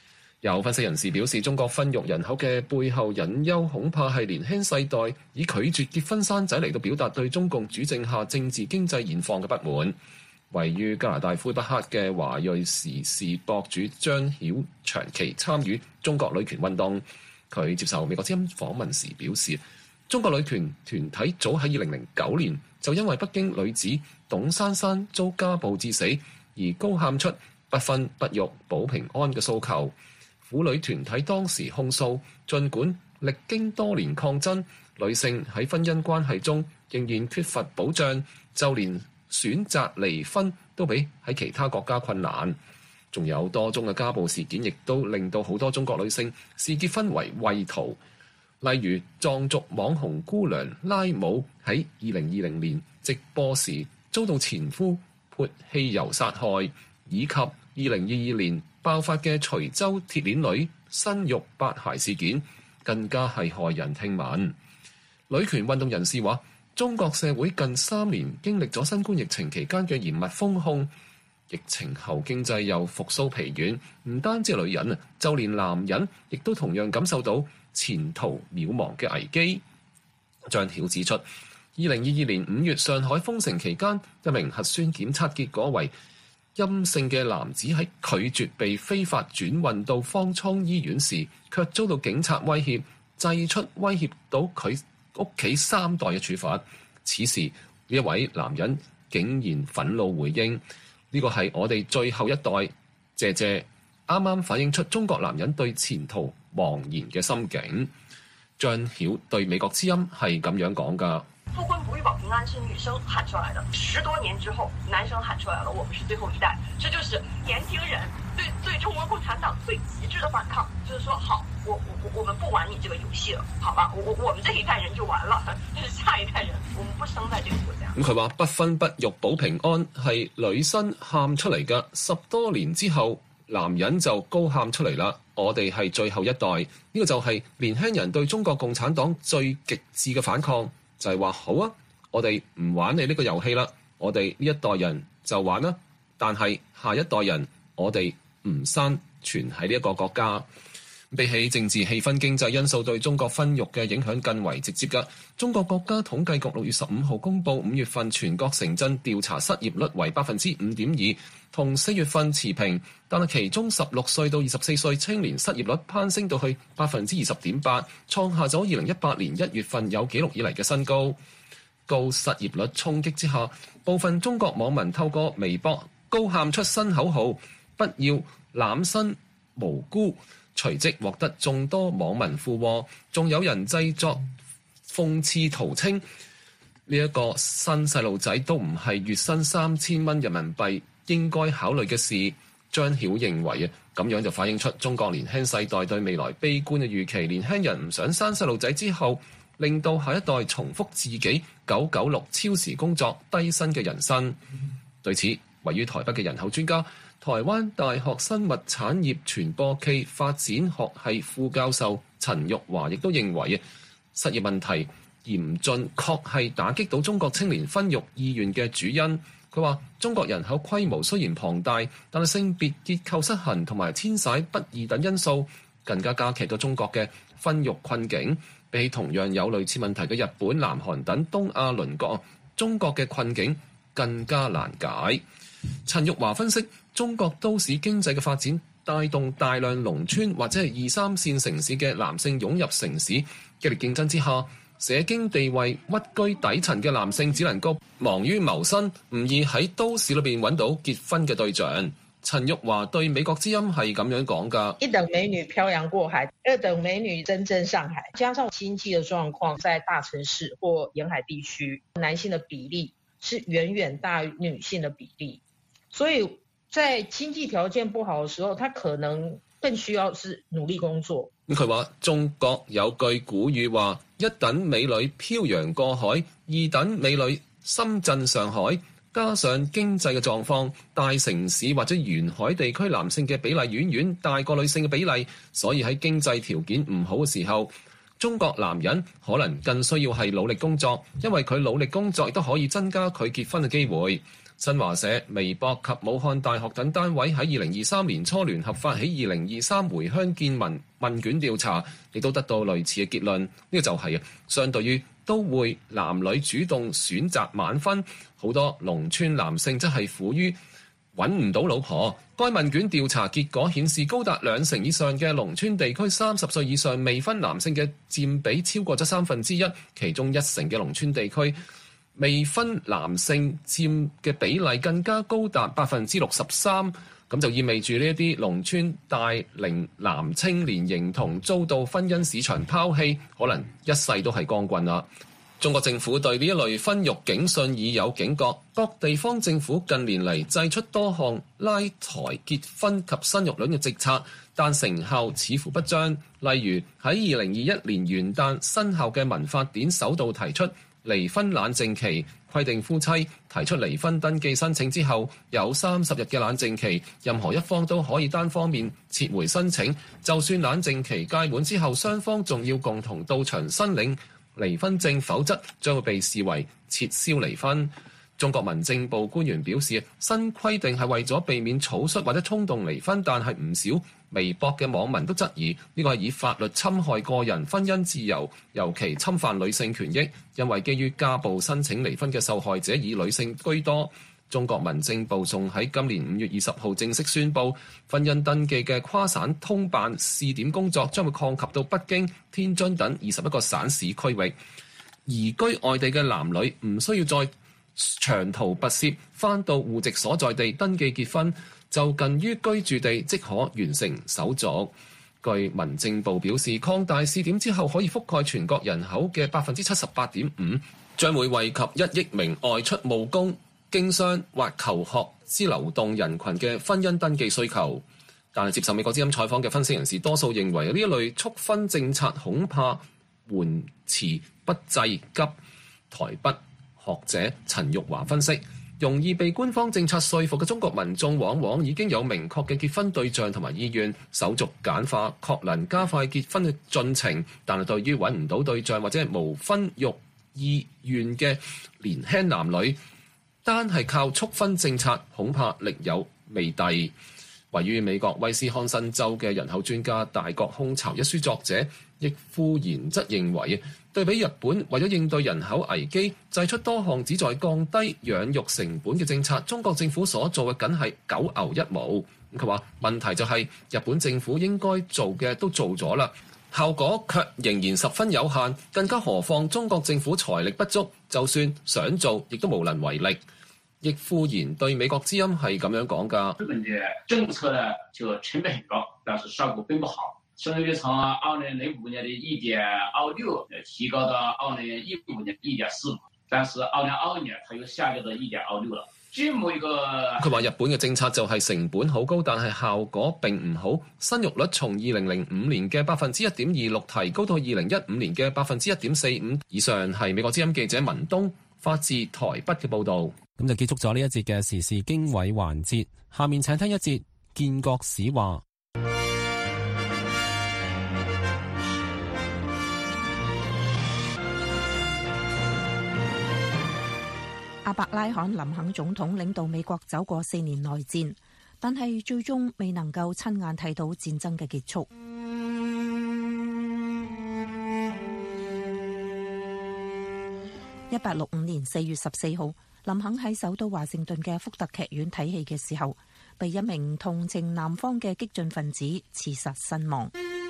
有分析人士表示，中國生育人口嘅背後隱憂恐怕係年輕世代以拒絕結婚生仔嚟到表達對中共主政下政治經濟現況嘅不滿。位於加拿大魁北克嘅華裔時事博主張曉長期參與中國女權運動。佢接受美國之音訪問時表示，中國女權團體早喺2009年就因為北京女子董珊珊遭家暴致死而高喊出不婚不育保平安嘅訴求。婦女團體當時控訴，儘管歷經多年抗爭，女性喺婚姻關係中仍然缺乏保障，就連選擇離婚都比喺其他國家困難。仲有多宗嘅家暴事件，亦都令到好多中國女性視結婚為畏途。例如藏族網紅姑娘拉姆喺2020年直播時遭到前夫潑汽油殺害，以及2022年爆發嘅徐州鐵鏈女生育8孩事件，更加係駭人聽聞。女權運動人士話，中國社會近3年經歷咗新冠疫情期間嘅嚴密封控，疫情後經濟又復甦疲軟，唔單止係女人啊，就連男人亦都同樣感受到前途渺茫嘅危機。張曉指出，2022年5月上海封城期間，一名核酸檢測結果為陰性嘅男子喺拒絕被非法轉運到方艙醫院時，卻遭到警察威脅，祭出威脅到佢屋企3代嘅處罰。此時呢一位男人竟然憤怒回應：呢個係我哋最後一代，謝謝。啱啱反映出中國男人對前途茫然嘅心境。張曉對美國之音係咁樣講㗎。 不婚不育保平安是女生喊出來的，10多年之後，男生喊出來了，我們是最後一代。這就是年輕人對中國共產黨最極致的反抗，就是說好，我們不玩你這個遊戲了，好吧？我們這一代人就完了，但是下一代人，我們不生在這個國家。 佢話不婚不育保平安係女生喊出嚟㗎，10多年之後，男人就高喊出嚟啦。我哋係最後一代，呢個就係年輕人對中國共產黨最極致嘅反抗。就係話好啊，我哋唔玩你呢個遊戲啦，我哋呢一代人就玩啦，但係下一代人我哋唔生存喺呢一個國家。比起政治氣氛，經濟因素對中國生育嘅影響更為直接㗎。中國國家統計局6月15號公佈5月份全國城鎮調查失業率為 5.2%， 同4月份持平，但係其中16歲到24歲青年失業率攀升到去 20.8%， 創下咗2018年1月份有紀錄以嚟嘅新高。高失業率衝擊之下，部分中國網民透過微博高喊出新口號，不要濫生無辜，隨即獲得眾多網民附和，仲有人製作諷刺圖稱呢一個新細路仔都唔係月薪3000蚊人民幣應該考慮嘅事。張曉認為咁樣就反映出中國年輕世代對未來悲觀嘅預期，年輕人唔想生細路仔之後，令到下一代重複自己996超時工作低薪嘅人生。對此，位於台北嘅人口專家，台灣大學生物產業傳播暨發展學系副教授陳玉華亦都認為，失業問題嚴峻確係打擊到中國青年生育意願嘅主因。佢話：中國人口規模雖然龐大，但係性別結構失衡同埋遷徙不易等因素，更加加劇咗中國嘅生育困境。比起同樣有類似問題嘅日本、南韓等東亞鄰國，中國嘅困境更加難解。陳玉華分析，中國都市經濟嘅發展帶動大量農村或者係2、3線城市嘅男性湧入城市，激烈競爭之下，社經地位屈居底層嘅男性只能夠忙於謀生，唔易喺都市裏邊揾到結婚嘅對象。陳玉華對美國之音係咁樣講㗎： 一等美女漂洋過海，二等美女真正上海，加上經濟的狀況，在大城市或沿海地區，男性的比例是遠遠大於女性的比例，所以在經濟條件不好的時候，他可能更需要是努力工作。 佢話中國有句古語話：一等美女漂洋過海，二等美女深圳上海。加上經濟嘅狀況，大城市或者沿海地區男性嘅比例遠遠大過女性嘅比例，所以喺經濟條件唔好嘅時候，中國男人可能更需要係努力工作，因為佢努力工作亦都可以增加佢結婚嘅機會。 新華社、微博及武漢大學等單位喺2023年初聯合發起2023回鄉見聞問卷調查，亦都得到類似嘅結論。呢個就係相對於都會男女主動選擇晚婚，好多農村男性則係苦於揾唔到老婆。該問卷調查結果顯示，高達20%以上嘅農村地區30歲以上未婚男性嘅佔比超過咗1/3，其中1成嘅農村地區未婚男性佔嘅比例更加高達63%，咁就意味住呢一啲農村大齡男青年認同遭到婚姻市場拋棄，可能一世都係光棍啦。中國政府對呢一類婚育警訊已有警覺，各地方政府近年嚟祭出多項拉抬結婚及生育率嘅政策，但成效似乎不彰。例如喺2021年元旦生效嘅民法典首度提出離婚冷靜期，規定夫妻提出離婚登記申請之後有30日嘅冷靜期，任何一方都可以單方面撤回申請，就算冷靜期屆滿之後雙方仲要共同到場申領離婚證，否則將會被視為撤銷離婚。中國民政部官員表示，新規定係為咗避免草率或者衝動離婚，但係唔少微博嘅網民都質疑呢個係以法律侵害個人婚姻自由，尤其侵犯女性權益，因為基於家暴申請離婚嘅受害者以女性居多。中國民政部仲喺今年5月20號正式宣布，婚姻登記嘅跨省通辦試點工作將會擴及到北京、天津等21個省市區域。移居外地嘅男女唔需要再長途跋涉返到戶籍所在地登記結婚，就近於居住地即可完成手續。據民政部表示，擴大試點之後可以覆蓋全國人口嘅 78.5%， 將會惠及1億名外出務工、經商或求學之流動人群嘅婚姻登記需求。但係接受美國之音採訪嘅分析人士多數認為呢一類促婚政策恐怕緩遲不濟急。台北學者陳玉華分析，容易被官方政策說服嘅中國民眾往往已經有明確嘅結婚對象同埋意願，手續簡化確能加快結婚嘅進程，但係對於揾唔到對象或者係無婚育意願嘅年輕男女，單係靠促婚政策恐怕力有未逮。位於美國威斯康辛州嘅人口專家大國空巢一書作者易富賢則認為，對比日本為咗應對人口危機，祭出多項旨在降低養育成本嘅政策，中國政府所做嘅僅係九牛一毛。佢話問題就係日本政府應該做嘅都做咗啦，效果卻仍然十分有限，更加何況中國政府財力不足，就算想做亦都無能為力。易富賢對美國之音係咁樣講㗎。 日本的政策呢就成本很高，但是效果並不好。生育率從2005年的1.26提高到2015年的1.45，但是2022年它又下降到1.26了。佢話日本嘅政策就係成本好高，但係效果並唔好。生育率從2005年嘅 1.26% 提高到2015年嘅 1.45%以上。係美國之音記者文東發自台北嘅報導。 咁就結束咗呢一節嘅時事經緯環節，下面請聽一節建國史話。 阿伯拉罕林肯總統領導美國走過4年內戰，但係最終未能夠親眼睇到戰爭嘅結束。1865年4月14號，林肯喺首都華盛頓嘅福特劇院睇戲嘅時候，被一名同情南方嘅激進分子刺殺身亡。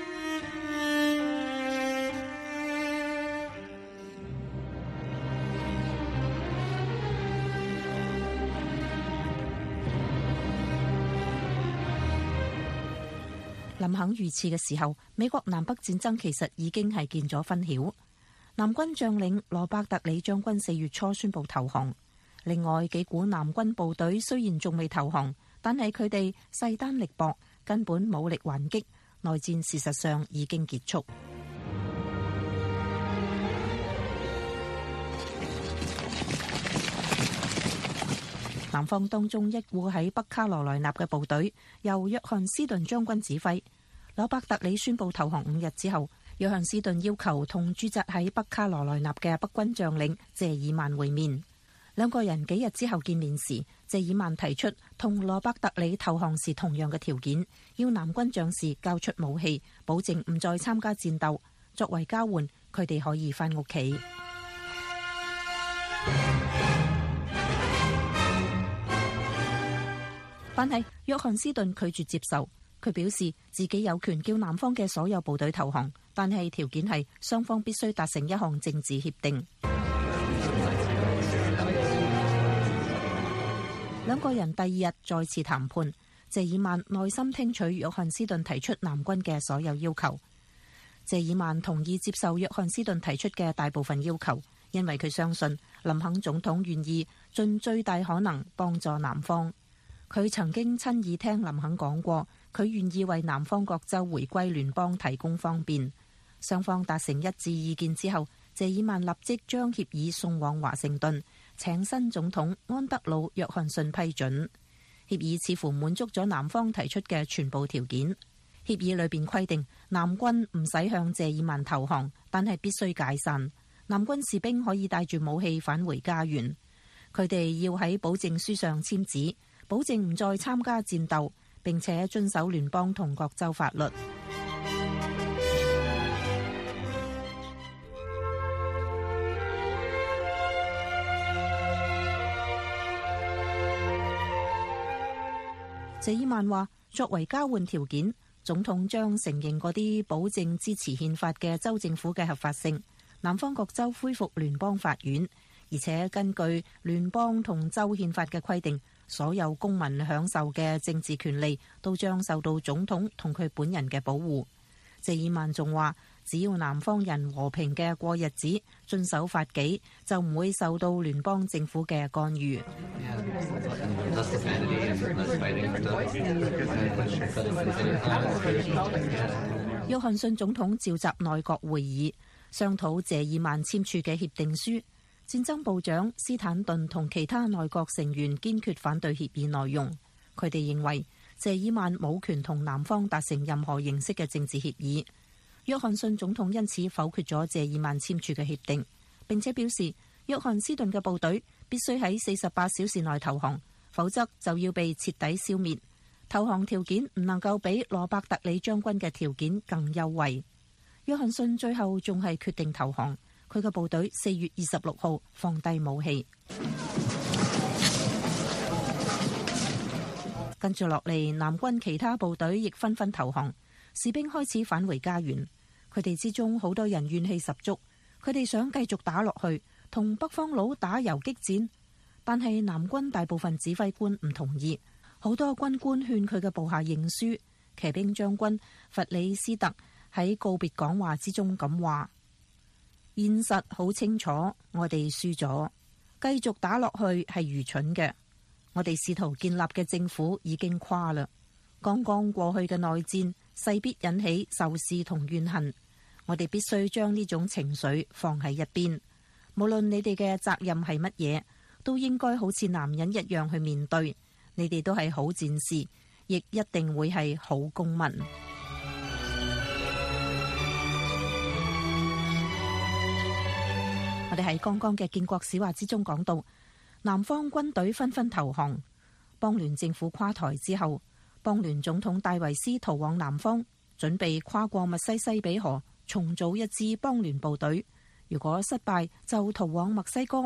林肯遇刺嘅時候，美國南北戰爭其實已經係見咗分曉。南軍將領羅伯特里將軍4月初宣布投降。另外幾股南軍部隊雖然仲未投降，但係佢哋勢單力薄，根本冇力還擊。內戰事實上已經結束。南方當中一股喺北卡羅來納嘅部隊由約翰斯頓將軍指揮。羅伯特里宣布投降5日之後，約翰斯頓要求同駐紮喺北卡羅來納嘅北軍將領謝爾曼會面。 兩個人幾日之後見面時，謝爾曼提出同羅伯特里投降時同樣嘅條件，要南軍將士交出武器，保證唔再參加戰鬥。作為交換，佢哋可以返屋企。但係約翰斯頓拒絕接受，佢表示自己有權叫南方嘅所有部隊投降，但係條件係雙方必須達成一項政治協定。兩個人第二日再次談判，謝爾曼耐心聽取約翰斯頓提出南軍嘅所有要求。謝爾曼同意接受約翰斯頓提出嘅大部分要求，因為佢相信林肯總統願意盡最大可能幫助南方。佢曾經親耳聽林肯講過，佢願意為南方各州回歸聯邦提供方便。雙方達成一致意見之後，謝爾曼立即將協議送往華盛頓，請新總統安德魯·約翰遜批准。協議似乎滿足咗南方提出嘅全部條件。協議裏邊規定，南軍唔使向謝爾曼投降，但係必須解散。南軍士兵可以帶住武器返回家園，佢哋要喺保證書上簽字，保證唔再參加戰鬥，並且遵守聯邦同各州法律。謝爾曼話，作為交換條件，總統將承認嗰啲保證支持憲法嘅州政府嘅合法性。南方各州恢復聯邦法院，而且根據聯邦同州憲法嘅規定，所有公民享受嘅政治權利都將受到總統同佢本人嘅保護。謝爾曼仲話，只要南方人和平嘅過日子，遵守法紀，就唔會受到聯邦政府嘅干預。約翰遜總統召集內閣會議，商討謝爾曼簽署嘅協定書。戰爭部長斯坦頓同其他內閣成員堅決反對協議內容。佢哋認為謝爾曼冇權同南方達成任何形式嘅政治協議。約翰遜總統因此否決咗謝爾曼簽署嘅協定，並且表示約翰斯頓嘅部隊必須喺48小時內投降，否則就要被徹底消滅。投降條件唔能夠比羅伯特里將軍嘅條件更優惠。約翰遜最後仲係決定投降，佢嘅部隊4月26號放低武器。跟住落嚟，南軍其他部隊亦紛紛投降，士兵開始返回家園。佢哋之中好多人怨氣十足，佢哋想繼續打落去，同北方佬打游擊戰。但係南軍大部分指揮官唔同意，好多軍官勸佢嘅部下認輸。騎兵將軍弗里斯特喺告別講話之中咁話：現實好清楚，我哋輸咗，繼續打落去係愚蠢嘅。我哋試圖建立嘅政府已經垮啦。剛剛過去嘅內戰勢必引起仇視同怨恨，我哋必須將呢種情緒放喺一邊。無論你哋嘅責任係乜嘢，都應該好似男人一樣去面對。你哋都係好戰士，亦一定會係好公民。我哋喺剛剛嘅建國史話之中講到，南方軍隊紛紛投降，邦聯政府垮台之後，邦聯總統戴維斯逃往南方，準備跨過密西西比河，重組一支邦聯部隊。如果失敗，就逃往墨西哥。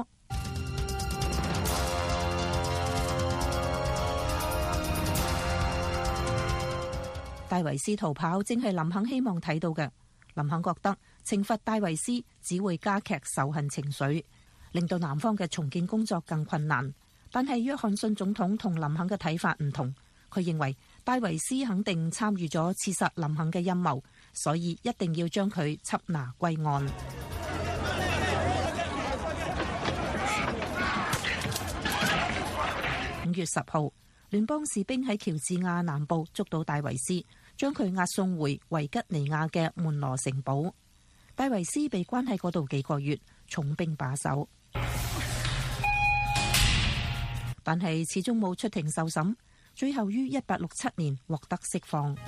戴維斯逃跑正係林肯希望睇到嘅。林肯覺得懲罰戴維斯只會加劇仇恨情緒，令到南方嘅重建工作更困難。但係約翰遜總統同林肯嘅睇法唔同，佢認為戴維斯肯定參與咗刺殺林肯嘅陰謀，所以一定要將佢緝拿歸案。5月10號，聯邦士兵喺喬治亞南部捉到戴維斯，將佢押送回維吉尼亞嘅門羅城堡。戴維斯被關喺嗰度幾個月，重兵把守，但係始終冇出庭受審，最後於1867年獲得釋放。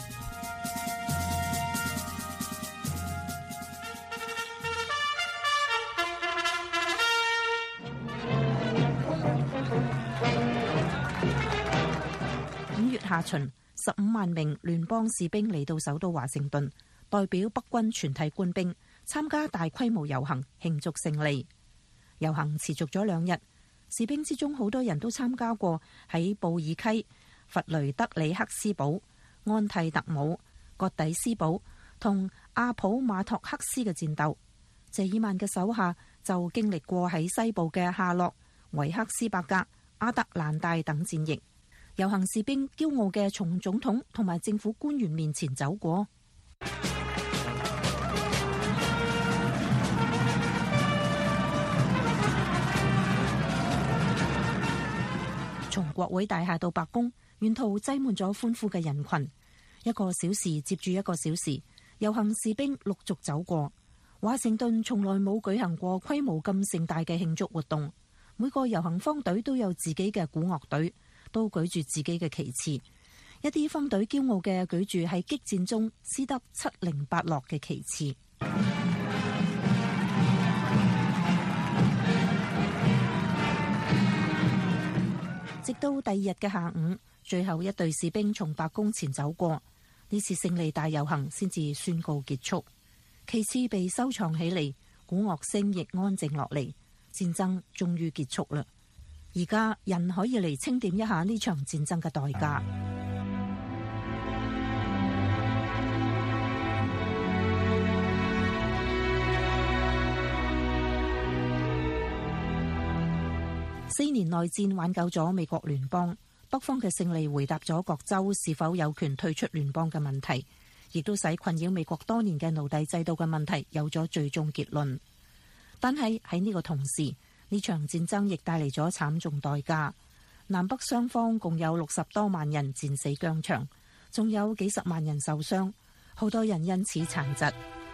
下旬，15萬名聯邦士兵嚟到首都華盛頓，代表北軍全體官兵參加大規模遊行慶祝勝利。遊行持續咗2日，士兵之中好多人都參加過喺布爾溪、弗雷德里克斯堡、安蒂特姆、葛底斯堡同阿普馬托克斯嘅戰鬥。謝爾曼嘅手下就經歷過喺西部嘅夏洛、維克斯伯格、亞特蘭大等戰役。遊行士兵驕傲嘅從總統同埋政府官員面前走過。從國會大廈到白宮，沿途擠滿咗歡呼嘅人群。1個小時接住1個小時，遊行士兵陸續走過。華盛頓從來冇舉行過規模咁盛大嘅慶祝活動。每個遊行方隊都有自己嘅鼓樂隊，都舉住自己嘅旗幟。一啲方隊驕傲嘅舉住喺激戰中斯德708落嘅旗幟。直到第2日嘅下午，最後一隊士兵從白宮前走過，呢次勝利大遊行先至宣告結束。旗幟被收藏起嚟，鼓樂聲亦安靜落嚟，戰爭終於結束啦。而家人可以嚟清點一下呢場戰爭嘅代價。4年內戰挽救咗美國聯邦，北方嘅勝利回答咗各州是否有權退出聯邦嘅問題，亦都使困擾美國多年嘅奴隸制度嘅問題有咗最終結論。但係喺呢個同時，呢場戰爭亦帶嚟咗慘重代價。南北雙方共有60多萬人戰死疆場，仲有幾十萬人受傷，好多人因此殘疾。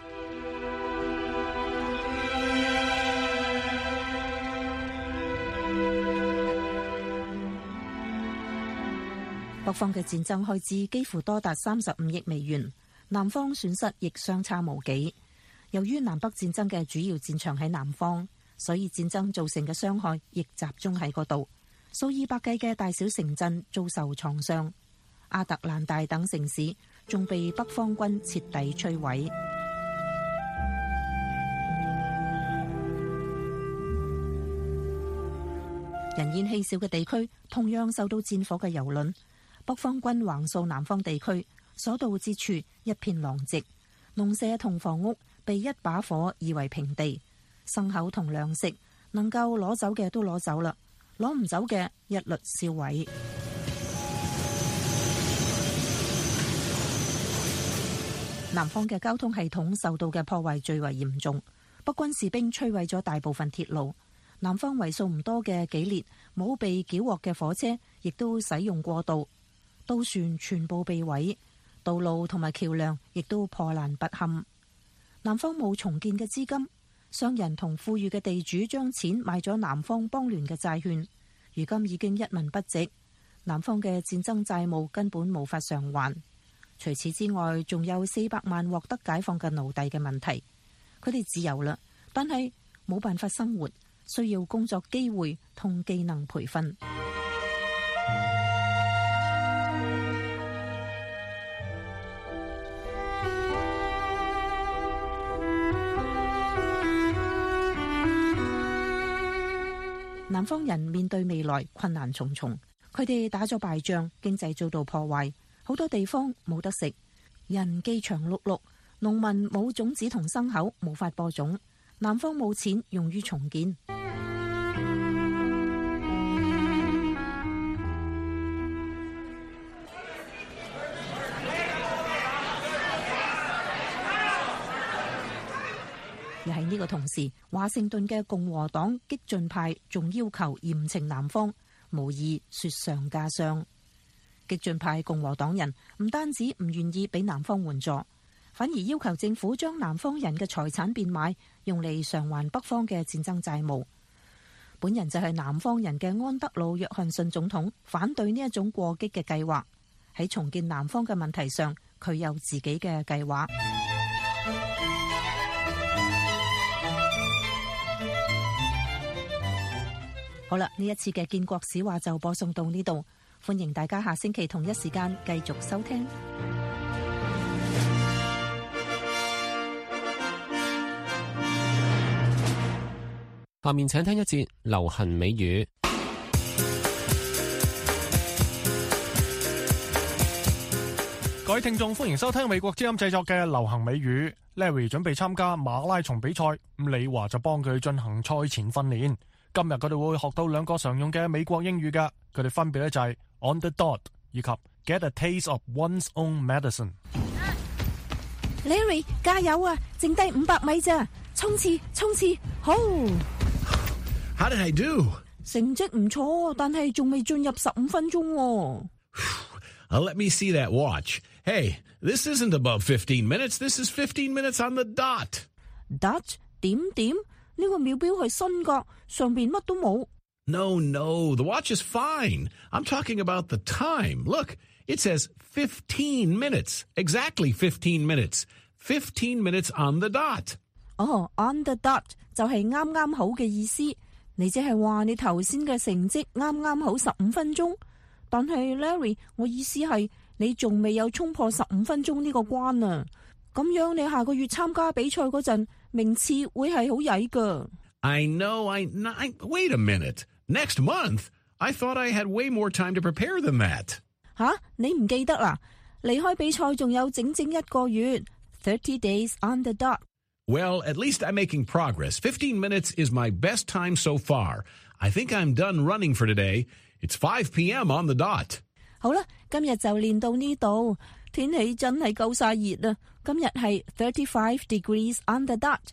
北方嘅戰爭開支幾乎多達35億美元，南方損失亦相差無幾。由於南北戰爭嘅主要戰場喺南方，所以戰爭造成嘅傷害亦集中喺嗰度。數以百計嘅大小城鎮遭受創傷，亞特蘭大等城市仲被北方軍徹底摧毀。人煙稀少嘅地區同樣受到戰火嘅蹂躪。北方軍橫掃南方地區，所到之處一片狼藉，農舍同房屋被一把火夷為平地，牲口同糧食能夠攞走嘅都攞走啦，攞唔走嘅一律燒毀。南方嘅交通系統受到嘅破壞最為嚴重，北軍士兵摧毀咗大部分鐵路，南方為數唔多嘅幾列冇被繳獲嘅火車亦都使用過度。渡船全部被毀，道路同埋橋梁亦都破爛不堪。南方冇重建嘅資金，商人同富裕嘅地主將錢買咗南方邦聯嘅債券，如今已經一文不值。南方嘅戰爭債務根本無法償還。除此之外，仲有400萬獲得解放嘅奴隸嘅問題。佢哋自由啦，但係冇辦法生活，需要工作機會同技能培訓。南方人面對未來困難重重，佢哋打咗敗仗，經濟遭到破壞，好多地方冇得食，人飢腸轆轆，農民冇種子同牲口，無法播種，南方冇錢用於重建。而喺呢個同時，華盛頓嘅共和黨激進派仲要求嚴懲南方，無疑雪上加霜。激進派共和黨人唔單止唔願意俾南方援助，反而要求政府將南方人嘅財產變賣，用嚟償還北方嘅戰爭債務。本人就係南方人嘅安德魯約翰遜總統，反對呢一種過激嘅計劃。喺重建南方嘅問題上，佢有自己嘅計劃。好啦，呢一次嘅建國史話就播送到呢度。 歡迎大家下星期同一時間繼續收聽。 下面請聽一節流行美語。 各位聽眾，歡迎收聽美國之音製作嘅流行美語。Larry 準備參加馬拉松比賽，咁李華就幫佢進行賽前訓練。今日佢哋會學到兩個常用嘅美國英語㗎，佢哋分別咧就係 on the dot 以及 get a taste of one's own medicine。Larry 加油啊！剩低500米咋，衝刺衝刺，好！ How did I do？ 成績唔錯，但係仲未進入15分鐘喎。 Let me see that watch. Hey, this isn't above 15 minutes. This is 15 minutes on the dot. Dot 點點呢個秒表係新㗎，上邊乜都冇。 No, the watch is fine. I'm talking about the time. Look, it says 15 minutes. Exactly 15 minutes. 15 minutes on the dot. On the dot 就係啱啱好嘅意思。你即係話你頭先嘅成績啱啱好15分鐘。但係 Larry， 我意思係你仲未有衝破15分鐘呢個關啊！咁樣你下個月參加比賽嗰陣，名次會係好曳噶。 I know. Wait a minute. Next month? I thought I had way more time to prepare than that. 吓，你唔記得啦？離開比賽仲有整整1個月 ，30 days on the dot. Well, at least I'm making progress. 15 minutes is my best time so far. I think I'm done running for today.It's 5 p.m. on the dot. 好啦，今日就練到呢度。天氣真係夠晒熱啊！今日係35 degrees on the dot，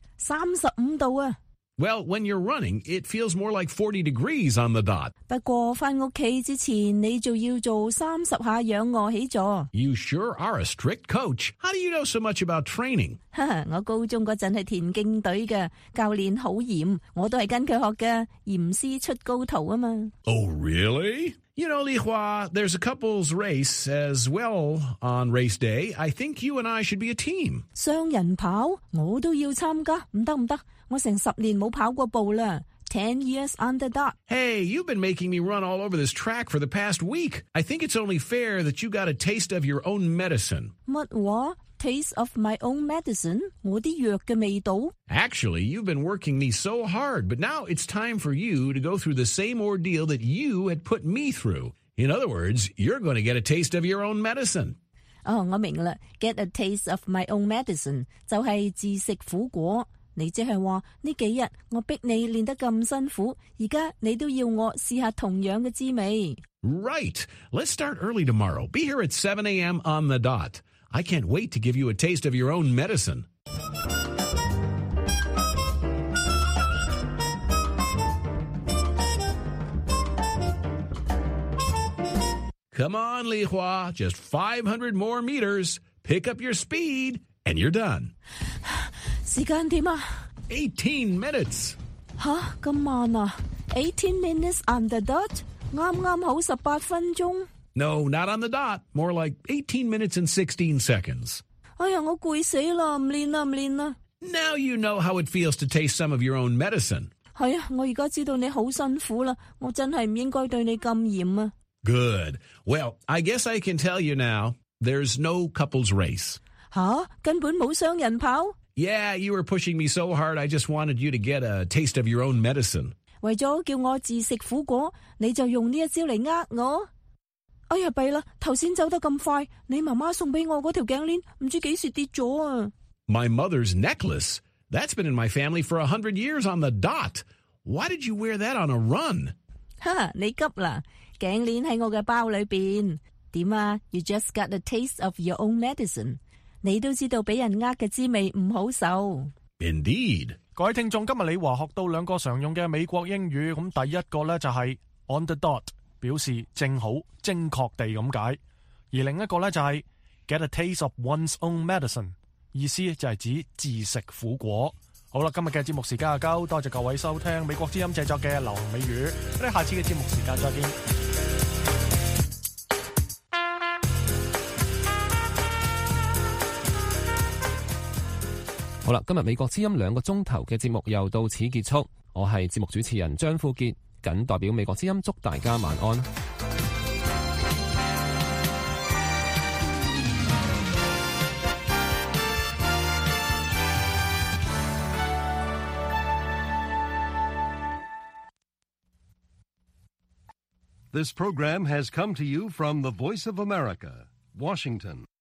35度啊。 Well, when you're running, it feels more like 40 degrees on the dot. 不過返屋企之前，你就要做30下仰臥起坐。 You sure are a strict coach. How do you know so much about training? 我高中嗰陣係田徑隊嘅，教練好嚴，我都係跟佢學嘅，嚴師出高徒啊嘛。 Oh, really? You know, Li Hua, there's a couples race as well on race day. I think you and I should be a team. 雙人跑，我都要參加，唔得，我成10年冇跑過步啦。10 years on the dot. Hey, you've been making me run all over this track for the past week. I think it's only fair that you got a taste of your own medicine. 乜話？Taste of my own medicine? 我啲藥嘅味道？ Actually, you've been working me so hard, but now it's time for you to go through the same ordeal that you had put me through. In other words, you're going to get a taste of your own medicine. 我明啦 ，get a taste of my own medicine 就係自食苦果。你即係話呢幾日我逼你練得咁辛苦，而家你都要我試下同樣嘅滋味。 Right. Let's start early tomorrow. Be here at 7 a.m. on the dot. I can't wait to give you a taste of your own medicine. Come on, Li Hua. Just 500 more meters. Pick up your speed, and you're done. 時間點啊 ？18 minutes. 吓，咁慢啊 ？18 minutes on the dot， 啱啱好18分鐘。 No, not on the dot. More like 18 minutes and 16 seconds. 哎呀，我攰死啦，唔練啦。 Now you know how it feels to taste some of your own medicine. 係啊，我而家知道你好辛苦啦，我真係唔應該對你咁嚴啊。 Good. Well, I guess I can tell you now, there's no couples race. 吓，根本冇雙人跑。 Yeah, you were pushing me so hard, I just wanted you to get a taste of your own medicine. 為咗叫我自食苦果，你就用呢一招嚟呃我。哎呀，弊啦！頭先走得咁快，你媽媽送俾我嗰條頸鏈唔知幾時跌咗啊 ！My mother's necklace? That's been in my family for 100 years on the dot. Why did you wear that on a run? 哈，你急啦！頸鏈喺我嘅包裏邊。點啊 ？You just got a taste of your own medicine. 你都知道俾人呃嘅滋味唔好受。 Indeed. 各位聽眾，今日李華學到兩個常用嘅美國英語，咁第一個呢就係 on the dot。表示正好、精確地咁解，而另一個呢，就係 get a taste of one's own medicine， 意思就係指自食苦果。好啦，今日嘅節目時間就夠，多謝各位收聽美國之音製作嘅流行美語，我哋下次嘅節目時間再見。 好啦，今日美國之音2個鐘頭嘅節目又到此結束，我係節目主持人張富傑。謹代表美國之音祝大家晚安。 This program has come to you from the Voice of America, Washington.